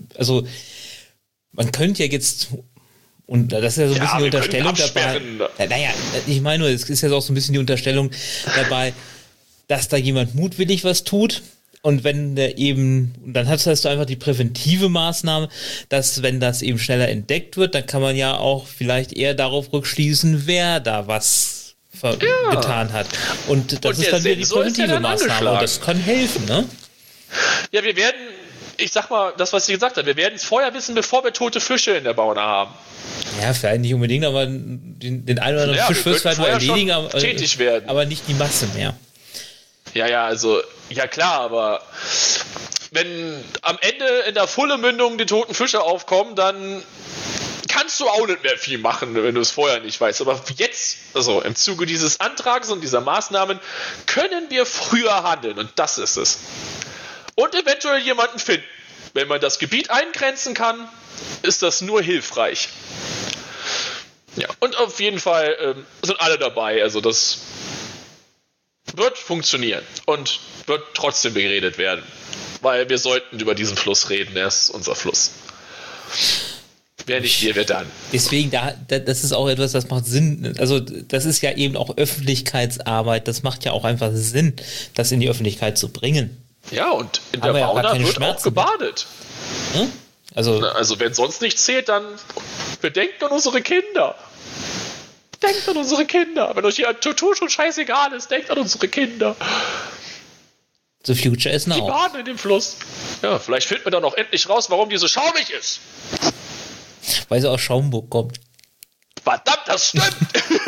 man könnte ja jetzt, und das ist ja so ein bisschen die Unterstellung dabei, naja, ich meine nur, es ist ja auch so ein bisschen die Unterstellung dabei, dass da jemand mutwillig was tut. Und wenn der eben, dann hast du einfach die präventive Maßnahme, dass wenn das eben schneller entdeckt wird, dann kann man ja auch vielleicht eher darauf rückschließen, wer da was getan hat. Und das ist dann wieder die präventive Maßnahme. Und das kann helfen, ne? Ja, wir werden, ich sag mal, das, was sie gesagt hat, wir werden es vorher wissen, bevor wir tote Fische in der Bauna haben. Ja, vielleicht nicht unbedingt, aber den einen oder anderen Fisch wirst du halt mal erledigen, aber nicht die Masse mehr. Ja, also, ja klar, aber wenn am Ende in der Fullemündung die toten Fische aufkommen, dann kannst du auch nicht mehr viel machen, wenn du es vorher nicht weißt. Aber jetzt, also im Zuge dieses Antrags und dieser Maßnahmen, können wir früher handeln und das ist es. Und eventuell jemanden finden. Wenn man das Gebiet eingrenzen kann, ist das nur hilfreich. Ja, und auf jeden Fall sind alle dabei, also das wird funktionieren und wird trotzdem geredet werden, weil wir sollten über diesen Fluss reden, er ist unser Fluss. Wer nicht wir, wer dann? Deswegen, das ist auch etwas, das macht Sinn, also das ist ja eben auch Öffentlichkeitsarbeit, das macht ja auch einfach Sinn, das in die Öffentlichkeit zu bringen. Ja, und in der Bauna wird auch gebadet. Hm? Also wenn sonst nichts zählt, dann bedenkt an unsere Kinder. Denkt an unsere Kinder. Wenn euch hier Tutu schon scheißegal ist, denkt an unsere Kinder. The Future is now. Die baden in dem Fluss. Ja, vielleicht findet man dann auch endlich raus, warum die so schaumig ist. Weil sie aus Schaumburg kommt. Verdammt, das stimmt!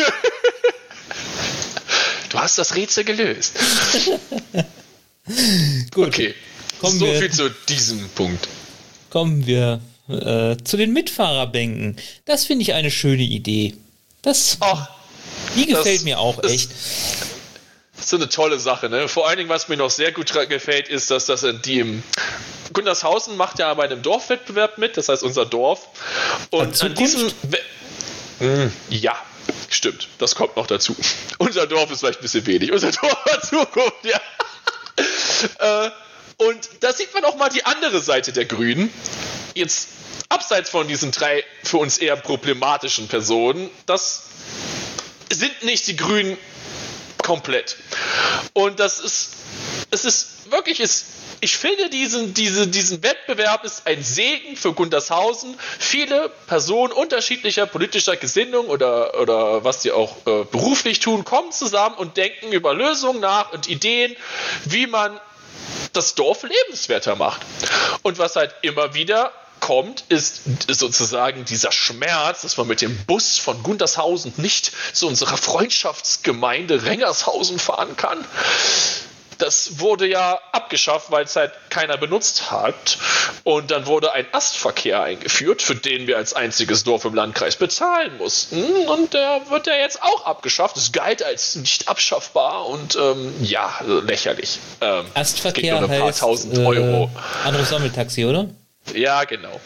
Du hast das Rätsel gelöst. Gut. Okay, so viel zu diesem Punkt. Kommen wir zu den Mitfahrerbänken. Das finde ich eine schöne Idee. Die gefällt mir auch echt. Das ist so eine tolle Sache, ne? Vor allen Dingen, was mir noch sehr gut gefällt, ist, dass das die im Gundershausen macht ja bei einem Dorfwettbewerb mit, das heißt unser Dorf. Und an diesem ja, stimmt, das kommt noch dazu. Unser Dorf ist vielleicht ein bisschen wenig. Unser Dorf hat Zukunft, ja. Und da sieht man auch mal die andere Seite der Grünen. Jetzt abseits von diesen drei für uns eher problematischen Personen, das sind nicht die Grünen komplett. Und ich finde, diesen Wettbewerb ist ein Segen für Gundershausen. Viele Personen unterschiedlicher politischer Gesinnung oder was sie auch beruflich tun, kommen zusammen und denken über Lösungen nach und Ideen, wie man das Dorf lebenswerter macht. Und was halt immer wieder kommt, ist sozusagen dieser Schmerz, dass man mit dem Bus von Gundershausen nicht zu unserer Freundschaftsgemeinde Rengershausen fahren kann. das wurde ja abgeschafft, weil es halt keiner benutzt hat. Und dann wurde ein Astverkehr eingeführt, für den wir als einziges Dorf im Landkreis bezahlen mussten. Und der wird ja jetzt auch abgeschafft. Es galt als nicht abschaffbar und lächerlich. Astverkehr nur ein paar heißt tausend Euro. anderes Sammeltaxi, oder? Ja, genau.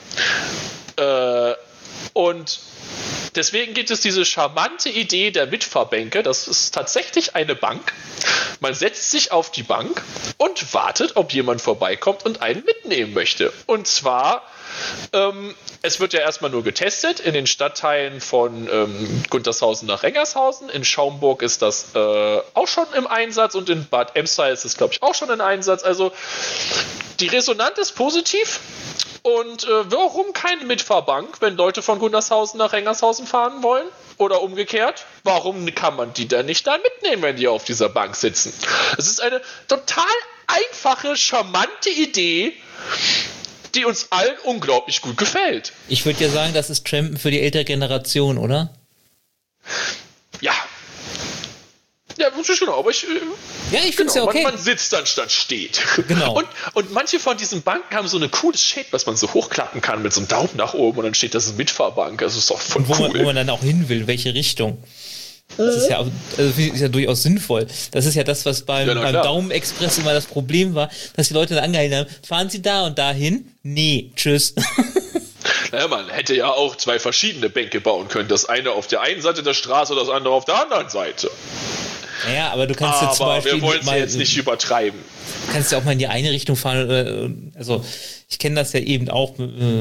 Und deswegen gibt es diese charmante Idee der Mitfahrbänke. Das ist tatsächlich eine Bank. Man setzt sich auf die Bank und wartet, ob jemand vorbeikommt und einen mitnehmen möchte. Und zwar, es wird ja erstmal nur getestet in den Stadtteilen von Guntershausen nach Rengershausen. In Schaumburg ist das auch schon im Einsatz und in Bad Emstal ist es, glaube ich, auch schon im Einsatz. Also die Resonanz ist positiv. Und warum keine Mitfahrbank, wenn Leute von Guntershausen nach Rengershausen fahren wollen? Oder umgekehrt? Warum kann man die dann nicht da mitnehmen, wenn die auf dieser Bank sitzen? Es ist eine total einfache, charmante Idee, die uns allen unglaublich gut gefällt. Ich würde ja sagen, das ist Trampen für die ältere Generation, oder? Ja. Ja, genau, aber ich finde es ja okay. Man sitzt anstatt steht. Genau. Und manche von diesen Banken haben so eine cooles Shade, was man so hochklappen kann mit so einem Daumen nach oben und dann steht das Mitfahrbank. Das ist doch voll cool. Wo man dann auch hin will, welche Richtung. Das ist ja, ist ja durchaus sinnvoll. Das ist ja das, was beim Daumen-Express immer das Problem war, dass die Leute dann angehalten haben, fahren Sie da und dahin? Nee, tschüss. Naja, man hätte ja auch 2 verschiedene Bänke bauen können. Das eine auf der einen Seite der Straße, das andere auf der anderen Seite. Naja, aber du kannst jetzt zum Beispiel wir wollen es jetzt nicht übertreiben. Du kannst ja auch mal in die eine Richtung fahren. Also ich kenne das ja eben auch.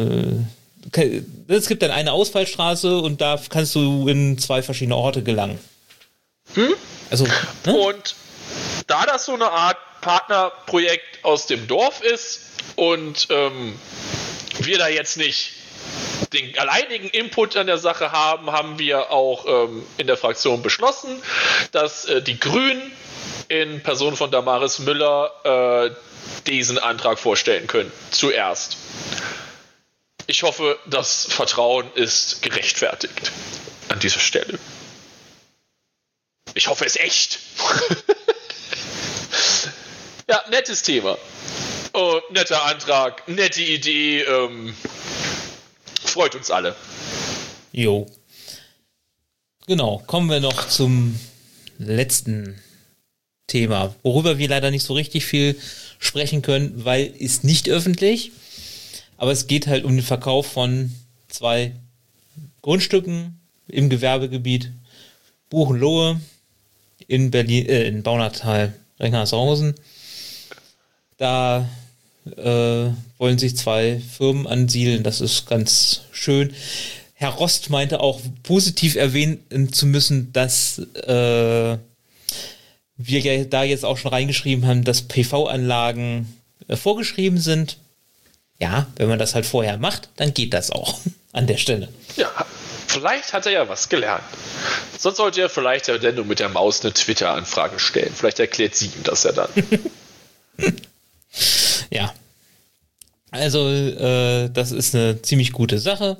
Es gibt dann eine Ausfallstraße und da kannst du in 2 verschiedene Orte gelangen. Also, ne? Und da das so eine Art Partnerprojekt aus dem Dorf ist und wir da jetzt nicht den alleinigen Input an der Sache haben wir auch in der Fraktion beschlossen, dass die Grünen in Person von Damaris Müller diesen Antrag vorstellen können. Zuerst. Ich hoffe, das Vertrauen ist gerechtfertigt an dieser Stelle. Ich hoffe es echt. Ja, nettes Thema. Netter Antrag, nette Idee. Freut uns alle. Jo. Genau, kommen wir noch zum letzten Thema, worüber wir leider nicht so richtig viel sprechen können, weil ist nicht öffentlich, aber es geht halt um den Verkauf von 2 Grundstücken im Gewerbegebiet Buchenlohe in Berlin, in Baunatal, Rengershausen. Da wollen sich 2 Firmen ansiedeln, das ist ganz schön. Herr Rost meinte auch positiv erwähnen zu müssen, dass wir ja da jetzt auch schon reingeschrieben haben, dass PV-Anlagen vorgeschrieben sind. Ja, wenn man das halt vorher macht, dann geht das auch an der Stelle. Ja, vielleicht hat er ja was gelernt. Sonst sollte er vielleicht der Sendung mit der Maus eine Twitter-Anfrage stellen. Vielleicht erklärt sie ihm das ja dann. Ja, also das ist eine ziemlich gute Sache.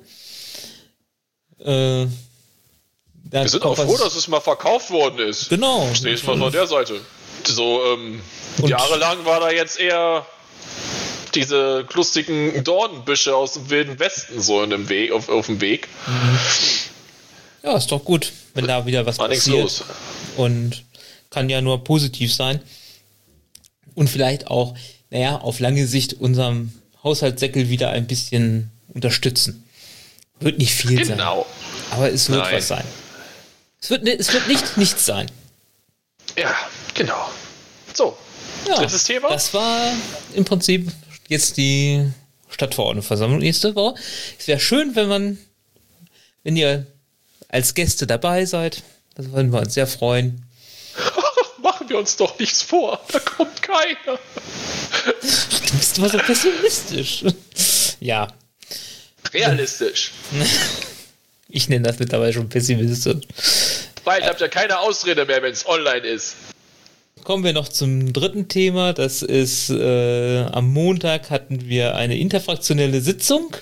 Wir sind auch froh, dass es mal verkauft worden ist. Genau. Ich sehe es mal von der Seite. So jahrelang war da jetzt eher diese lustigen Dornenbüsche aus dem Wilden Westen so in dem Weg, auf dem Weg. Ja, ist doch gut, wenn da wieder was passiert. Los. Und kann ja nur positiv sein. Und vielleicht auch, auf lange Sicht unserem Haushaltssäckel wieder ein bisschen unterstützen. Wird nicht viel sein. Aber es wird was sein. Es wird nicht nichts sein. Ja, genau. So, drittes Thema. Das war im Prinzip jetzt die Stadtverordnetenversammlung nächste Woche. Es wäre schön, wenn ihr als Gäste dabei seid. Das würden wir uns sehr freuen. Machen wir uns doch nichts vor. Da kommt keiner. Du bist immer so pessimistisch. Ja. Realistisch. Ich nenne das mittlerweile schon pessimistisch. Bald habt ihr keine Ausrede mehr, wenn es online ist. Kommen wir noch zum dritten Thema. Das ist, am Montag hatten wir eine interfraktionelle Sitzung.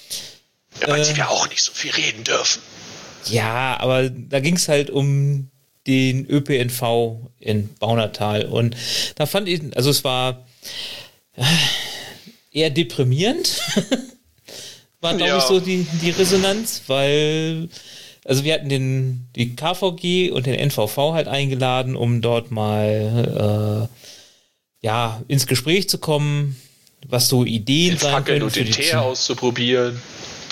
Ja, weil wir auch nicht so viel reden dürfen. Ja, aber da ging es halt um den ÖPNV in Baunatal. Und da fand ich, also es war eher deprimierend, war, glaube ich, so die Resonanz, weil, also wir hatten die KVG und den NVV halt eingeladen, um dort mal ins Gespräch zu kommen, was so Ideen den sein Fackeln können. Und den Teer auszuprobieren.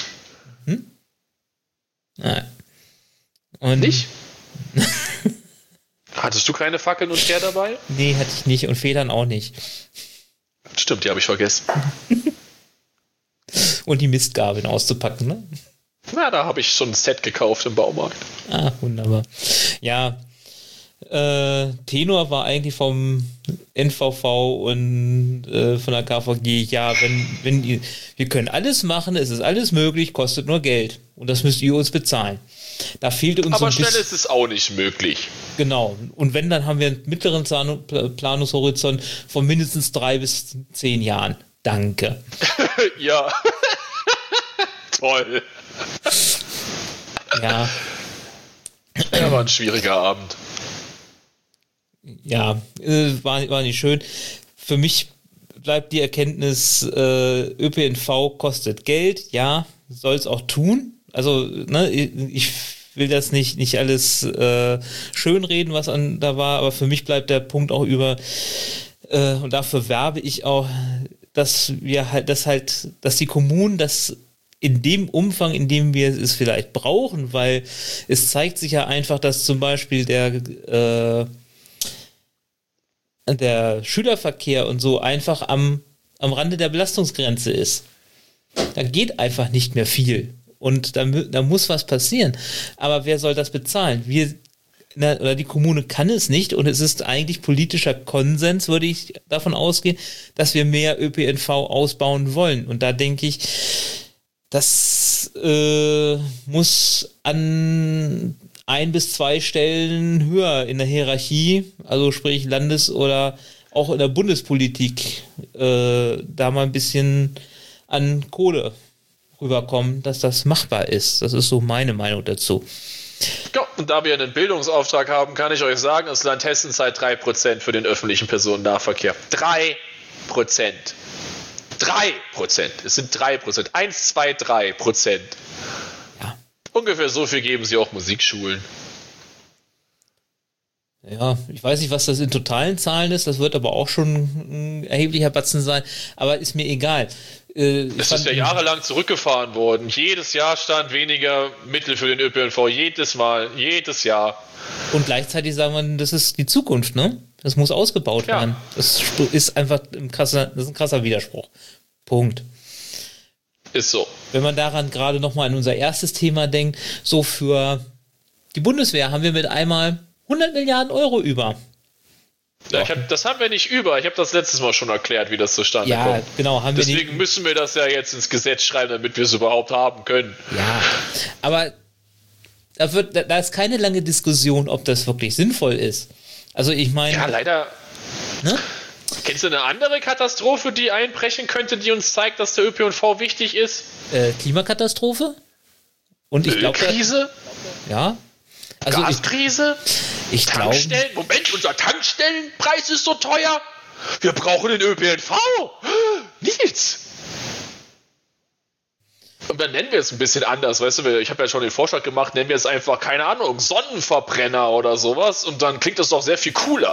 Nein. Und nicht? Hattest du keine Fackeln und Teer dabei? Nee, hatte ich nicht und Federn auch nicht. Stimmt, die habe ich vergessen. Und die Mistgabeln auszupacken, ne? Na, da habe ich schon ein Set gekauft im Baumarkt. Ah, wunderbar. Ja, Tenor war eigentlich vom NVV und von der KVG, ja, wenn wir können alles machen, es ist alles möglich, kostet nur Geld. Und das müsst ihr uns bezahlen. Da fehlte uns aber so ein schnell ist es auch nicht möglich. Genau. Und wenn, dann haben wir einen mittleren Planungshorizont von mindestens 3 bis 10 Jahren. Danke. Ja. Toll. Ja. Ja, war ein schwieriger Abend. Ja, war nicht schön. Für mich bleibt die Erkenntnis, ÖPNV kostet Geld. Ja, soll es auch tun. Also, ne, ich will das nicht alles schönreden, was da war, aber für mich bleibt der Punkt auch über, und dafür werbe ich auch, dass die Kommunen das in dem Umfang, in dem wir es vielleicht brauchen, weil es zeigt sich ja einfach, dass zum Beispiel der Schülerverkehr und so einfach am Rande der Belastungsgrenze ist. Da geht einfach nicht mehr viel. Und da muss was passieren. Aber wer soll das bezahlen? Oder die Kommune kann es nicht. Und es ist eigentlich politischer Konsens, würde ich davon ausgehen, dass wir mehr ÖPNV ausbauen wollen. Und da denke ich, das muss an 1 bis 2 Stellen höher in der Hierarchie, also sprich Landes- oder auch in der Bundespolitik, da mal ein bisschen an Kohle rüberkommen, dass das machbar ist. Das ist so meine Meinung dazu. Ja, und da wir einen Bildungsauftrag haben, kann ich euch sagen, das Land Hessen zahlt 3% für den öffentlichen Personennahverkehr. 3%. 3%. Es sind 3%. 1, 2, 3%. Ja. Ungefähr so viel geben sie auch Musikschulen. Ja, ich weiß nicht, was das in totalen Zahlen ist, das wird aber auch schon ein erheblicher Batzen sein, aber ist mir egal. Es ist ja jahrelang zurückgefahren worden. Jedes Jahr stand weniger Mittel für den ÖPNV. Jedes Jahr. Und gleichzeitig sagen wir, das ist die Zukunft, ne? Das muss ausgebaut werden. Das ist einfach ein krasser Widerspruch. Punkt. Ist so. Wenn man daran gerade nochmal an unser erstes Thema denkt, so für die Bundeswehr haben wir mit einmal 100 Milliarden Euro über. Ja, das haben wir nicht über. Ich habe das letztes Mal schon erklärt, wie das zustande kommt. Ja, genau. Deswegen müssen wir das ja jetzt ins Gesetz schreiben, damit wir es überhaupt haben können. Ja, aber da ist keine lange Diskussion, ob das wirklich sinnvoll ist. Also ich meine... Ja, leider... Ne? Kennst du eine andere Katastrophe, die einbrechen könnte, die uns zeigt, dass der ÖPNV wichtig ist? Klimakatastrophe? Und ich glaube... Krise? Ja. Also Gaskrise? Ich glaube... Tankstellen? Moment, unser Tankstellenpreis ist so teuer. Wir brauchen den ÖPNV. Nils! Und dann nennen wir es ein bisschen anders, weißt du, ich habe ja schon den Vorschlag gemacht, nennen wir es einfach, keine Ahnung, Sonnenverbrenner oder sowas und dann klingt das doch sehr viel cooler.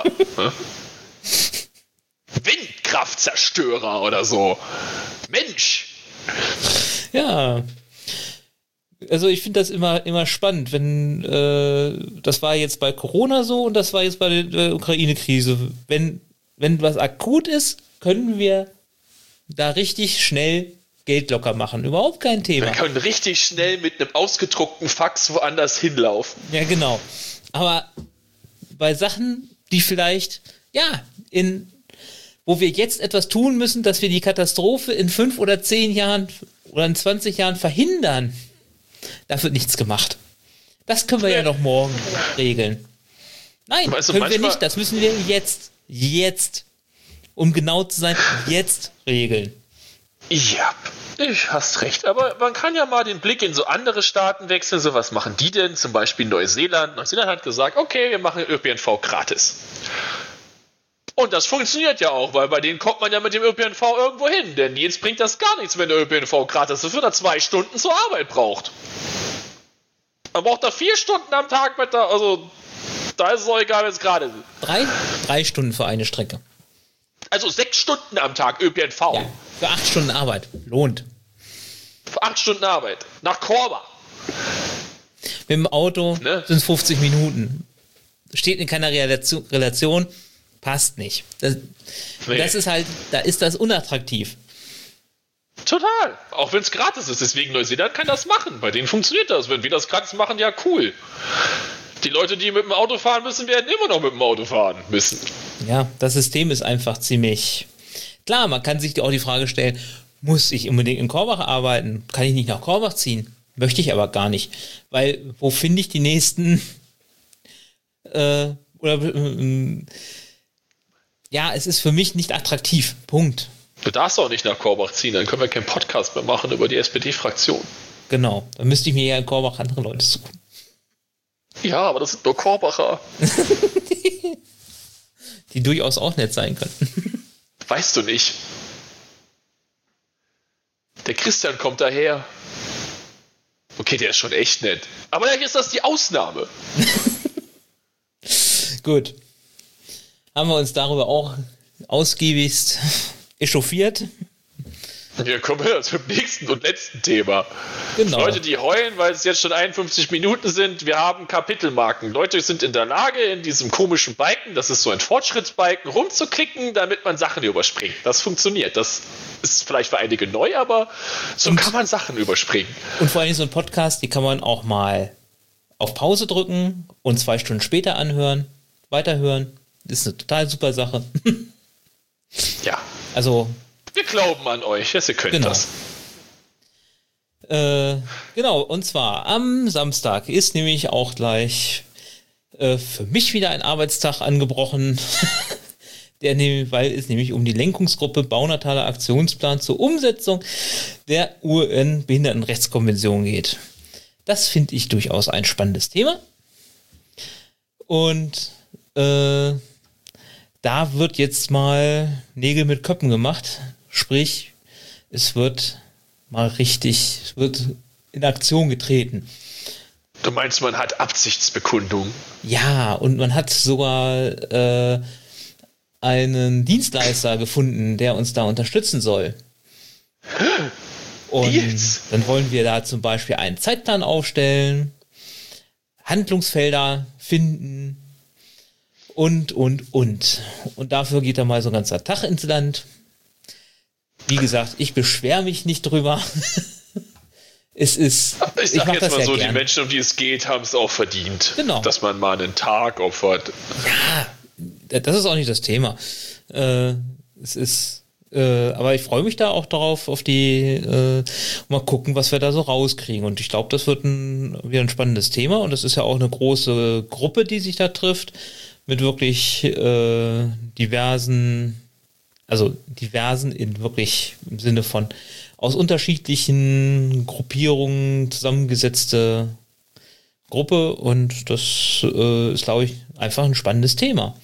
Windkraftzerstörer oder so. Mensch! Ja. Also ich finde das immer spannend, wenn das war jetzt bei Corona so und das war jetzt bei der Ukraine-Krise. Wenn was akut ist, können wir da richtig schnell Geld locker machen. Überhaupt kein Thema. Wir können richtig schnell mit einem ausgedruckten Fax woanders hinlaufen. Ja, genau. Aber bei Sachen, die vielleicht, wo wir jetzt etwas tun müssen, dass wir die Katastrophe in 5 oder 10 Jahren oder in 20 Jahren verhindern, da wird nichts gemacht. Das können wir ja noch morgen regeln. Nein, können wir nicht. Das müssen wir jetzt, um genau zu sein, jetzt regeln. Ja, ich hast recht. Aber man kann ja mal den Blick in so andere Staaten wechseln. So, was machen die denn? Zum Beispiel Neuseeland. Neuseeland hat gesagt, okay, wir machen ÖPNV gratis. Und das funktioniert ja auch, weil bei denen kommt man ja mit dem ÖPNV irgendwo hin. Denn jetzt bringt das gar nichts, wenn der ÖPNV gratis ist, wenn er 2 Stunden zur Arbeit braucht. Man braucht da 4 Stunden am Tag mit der, also da ist es auch egal, wenn es gerade ist. 3 Stunden für eine Strecke. Also 6 Stunden am Tag ÖPNV. Ja, für 8 Stunden Arbeit. Lohnt. Für 8 Stunden Arbeit. Nach Korbach. Mit dem Auto Ne? sind es 50 Minuten. Steht in keiner Relation. Passt nicht. Das ist halt, da ist das unattraktiv. Total. Auch wenn es gratis ist. Deswegen Neuseeland kann das machen. Bei denen funktioniert das. Wenn wir das gratis machen, ja cool. Die Leute, die mit dem Auto fahren müssen, werden immer noch mit dem Auto fahren müssen. Ja, das System ist einfach ziemlich... Klar, man kann sich auch die Frage stellen, muss ich unbedingt in Korbach arbeiten? Kann ich nicht nach Korbach ziehen? Möchte ich aber gar nicht. Weil, wo finde ich die nächsten... ja, es ist für mich nicht attraktiv. Punkt. Du darfst auch nicht nach Korbach ziehen, dann können wir keinen Podcast mehr machen über die SPD-Fraktion. Genau, dann müsste ich mir ja in Korbach andere Leute suchen. Ja, aber das sind nur Korbacher. Die durchaus auch nett sein könnten. Weißt du nicht. Der Christian kommt daher. Okay, der ist schon echt nett. Aber eigentlich ist das die Ausnahme. Gut. Haben wir uns darüber auch ausgiebigst echauffiert. Wir kommen ja zum nächsten und letzten Thema. Genau. Leute, die heulen, weil es jetzt schon 51 Minuten sind, wir haben Kapitelmarken. Leute sind in der Lage, in diesem komischen Balken, das ist so ein Fortschrittsbalken, rumzuklicken, damit man Sachen überspringt. Das funktioniert. Das ist vielleicht für einige neu, aber so kann man Sachen überspringen. Und vor allem so ein Podcast, die kann man auch mal auf Pause drücken und 2 Stunden später anhören, weiterhören. Das ist eine total super Sache. Ja. Also... Wir glauben an euch, dass ihr könnt das. Genau, und zwar am Samstag ist nämlich auch gleich für mich wieder ein Arbeitstag angebrochen, weil es nämlich um die Lenkungsgruppe Baunataler Aktionsplan zur Umsetzung der UN-Behindertenrechtskonvention geht. Das finde ich durchaus ein spannendes Thema. Und da wird jetzt mal Nägel mit Köppen gemacht. Sprich, es wird in Aktion getreten. Du meinst, man hat Absichtsbekundung? Ja, und man hat sogar einen Dienstleister gefunden, der uns da unterstützen soll. Und dann wollen wir da zum Beispiel einen Zeitplan aufstellen, Handlungsfelder finden und. Und dafür geht da mal so ein ganzer Tag ins Land. Wie gesagt, ich beschwere mich nicht drüber. Ich sag jetzt mal so, die Menschen, um die es geht, haben es auch verdient. Genau. Dass man mal einen Tag opfert. Ja, das ist auch nicht das Thema. Aber ich freue mich da auch drauf, auf die, mal gucken, was wir da so rauskriegen. Und ich glaube, das wird wieder ein spannendes Thema. Und das ist ja auch eine große Gruppe, die sich da trifft, mit wirklich diversen in wirklich im Sinne von aus unterschiedlichen Gruppierungen zusammengesetzte Gruppe, und das ist, glaube ich, einfach ein spannendes Thema.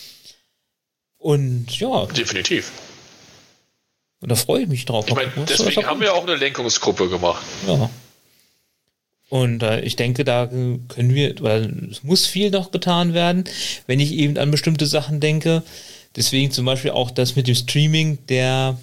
Und ja. Definitiv. Und da freue ich mich drauf. Ich meine, deswegen haben wir auch eine Lenkungsgruppe gemacht. Ja. Und ich denke, da es muss viel noch getan werden, wenn ich eben an bestimmte Sachen denke. Deswegen zum Beispiel auch das mit dem Streaming der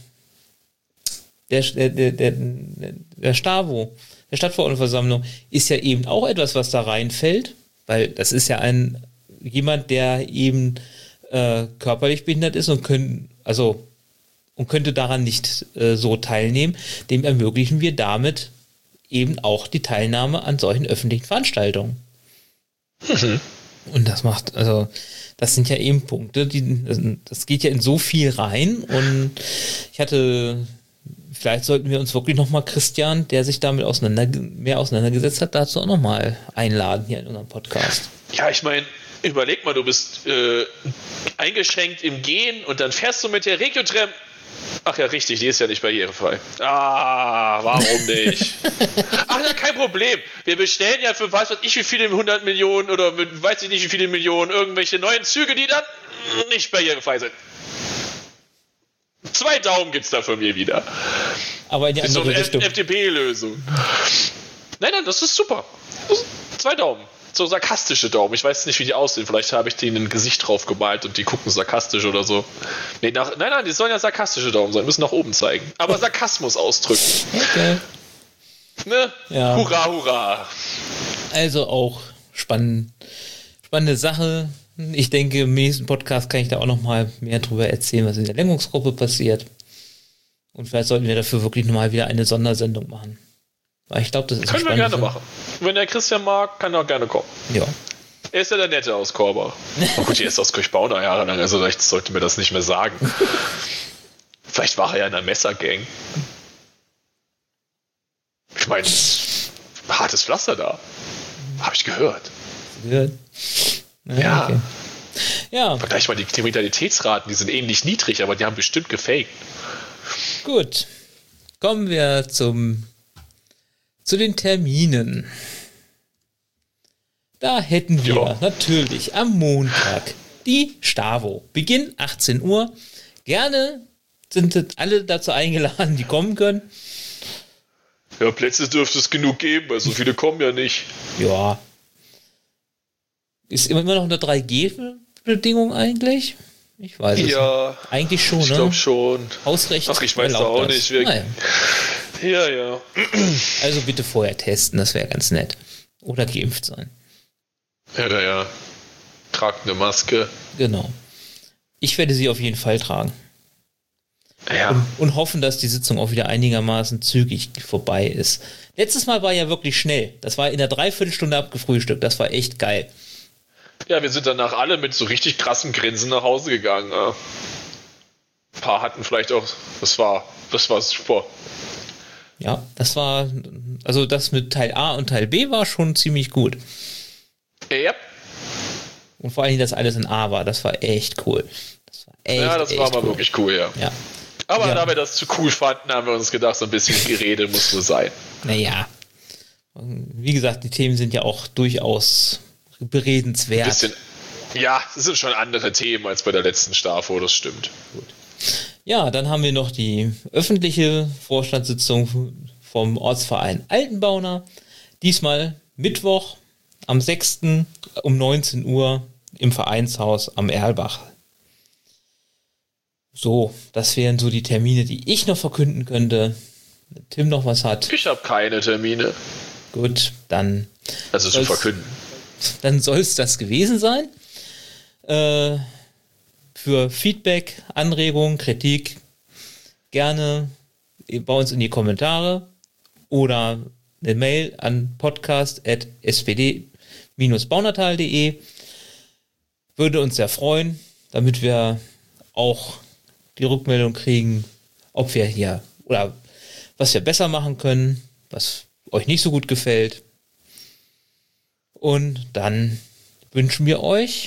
STAVO, der Stadtverordnetenversammlung, ist ja eben auch etwas, was da reinfällt, weil das ist ja jemand, der eben körperlich behindert ist und könnte daran nicht so teilnehmen. Dem ermöglichen wir damit eben auch die Teilnahme an solchen öffentlichen Veranstaltungen. Mhm. Und das sind ja eben Punkte, das geht ja in so viel rein, und vielleicht sollten wir uns wirklich nochmal Christian, der sich damit mehr auseinandergesetzt hat, dazu auch nochmal einladen hier in unserem Podcast. Ja, ich meine, überleg mal, du bist eingeschränkt im Gehen und dann fährst du mit der Regiotram Ach ja, richtig, die ist ja nicht barrierefrei. Warum nicht? Ach ja, kein Problem. Wir bestellen ja für weiß ich wie viele 100 Millionen oder weiß ich nicht wie viele Millionen irgendwelche neuen Züge, die dann nicht barrierefrei sind. 2 Daumen gibt's da von mir wieder. Aber in die ist so andere eine Richtung. FDP-Lösung. Nein, das ist super. 2 Daumen. So sarkastische Daumen. Ich weiß nicht, wie die aussehen. Vielleicht habe ich denen ein Gesicht drauf gemalt und die gucken sarkastisch oder so. Nein, die sollen ja sarkastische Daumen sein. Müssen nach oben zeigen. Aber Sarkasmus ausdrücken. Okay. Ne? Ja. Hurra, hurra. Also auch spannende Sache. Ich denke, im nächsten Podcast kann ich da auch noch mal mehr drüber erzählen, was in der Lenkungsgruppe passiert. Und vielleicht sollten wir dafür wirklich nochmal wieder eine Sondersendung machen. Weil ich glaube, das ist Können wir gerne machen. Wenn der Christian mag, kann er auch gerne kommen. Ja. Er ist ja der Nette aus Korbach. Oh gut, er ist aus Kirchbauner jahrelang, also vielleicht sollte mir das nicht mehr sagen. Vielleicht war er ja in einer Messergang. Ich meine, hartes Pflaster da. Habe ich gehört. Ja. Okay. Ja. Vergleich mal die Kriminalitätsraten, die sind ähnlich niedrig, aber die haben bestimmt gefaked. Gut. Kommen wir zu den Terminen. Da hätten wir natürlich am Montag die Stavo. Beginn 18 Uhr. Gerne sind alle dazu eingeladen, die kommen können. Ja, Plätze dürfte es genug geben, weil so viele kommen ja nicht. Ja. Ist immer noch eine 3G-Bedingung eigentlich? Ich weiß es nicht. Eigentlich schon, ich ne? Ich glaube schon. Hausrecht. Ach, ich weiß auch nicht. Naja. Ja. Also bitte vorher testen, das wäre ganz nett. Oder geimpft sein. Ja. Tragt eine Maske. Genau. Ich werde sie auf jeden Fall tragen. Ja. Und hoffen, dass die Sitzung auch wieder einigermaßen zügig vorbei ist. Letztes Mal war ja wirklich schnell. Das war in der Dreiviertelstunde abgefrühstückt. Das war echt geil. Ja, wir sind danach alle mit so richtig krassem Grinsen nach Hause gegangen. Ein paar hatten vielleicht auch... Das war super. Ja, das war... Also das mit Teil A und Teil B war schon ziemlich gut. Ja. Und vor allem, dass alles in A war. Das war echt cool. Das war mal wirklich cool, ja. Aber da wir das zu cool fanden, haben wir uns gedacht, so ein bisschen Gerede muss nur sein. Naja. Wie gesagt, die Themen sind ja auch durchaus beredenswert. Ja, das sind schon andere Themen als bei der letzten Stafo, das stimmt. Gut. Ja, dann haben wir noch die öffentliche Vorstandssitzung vom Ortsverein Altenbauner. Diesmal Mittwoch am 6. um 19 Uhr im Vereinshaus am Erlbach. So, das wären so die Termine, die ich noch verkünden könnte. Wenn Tim noch was hat. Ich habe keine Termine. Gut, dann... Also zu verkünden. Dann soll es das gewesen sein. Für Feedback, Anregungen, Kritik gerne bei uns in die Kommentare oder eine Mail an podcast@spd-baunatal.de. Würde uns sehr freuen, damit wir auch die Rückmeldung kriegen, ob wir hier oder was wir besser machen können, was euch nicht so gut gefällt. Und dann wünschen wir euch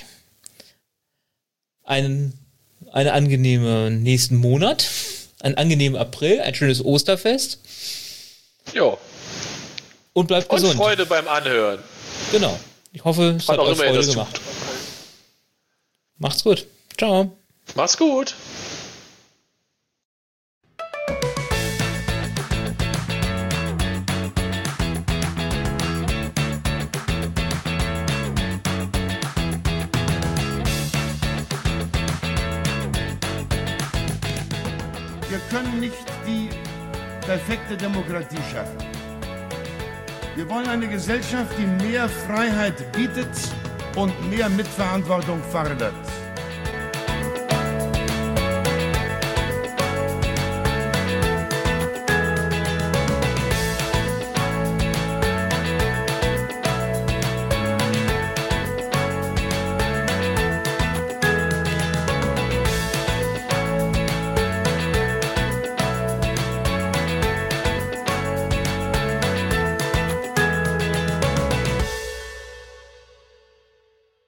einen angenehmen nächsten Monat, einen angenehmen April, ein schönes Osterfest. Ja. Und bleibt gesund. Und Freude beim Anhören. Genau. Ich hoffe, es hat euch Freude gemacht. Macht's gut. Ciao. Macht's gut. Wir können nicht die perfekte Demokratie schaffen. Wir wollen eine Gesellschaft, die mehr Freiheit bietet und mehr Mitverantwortung fordert.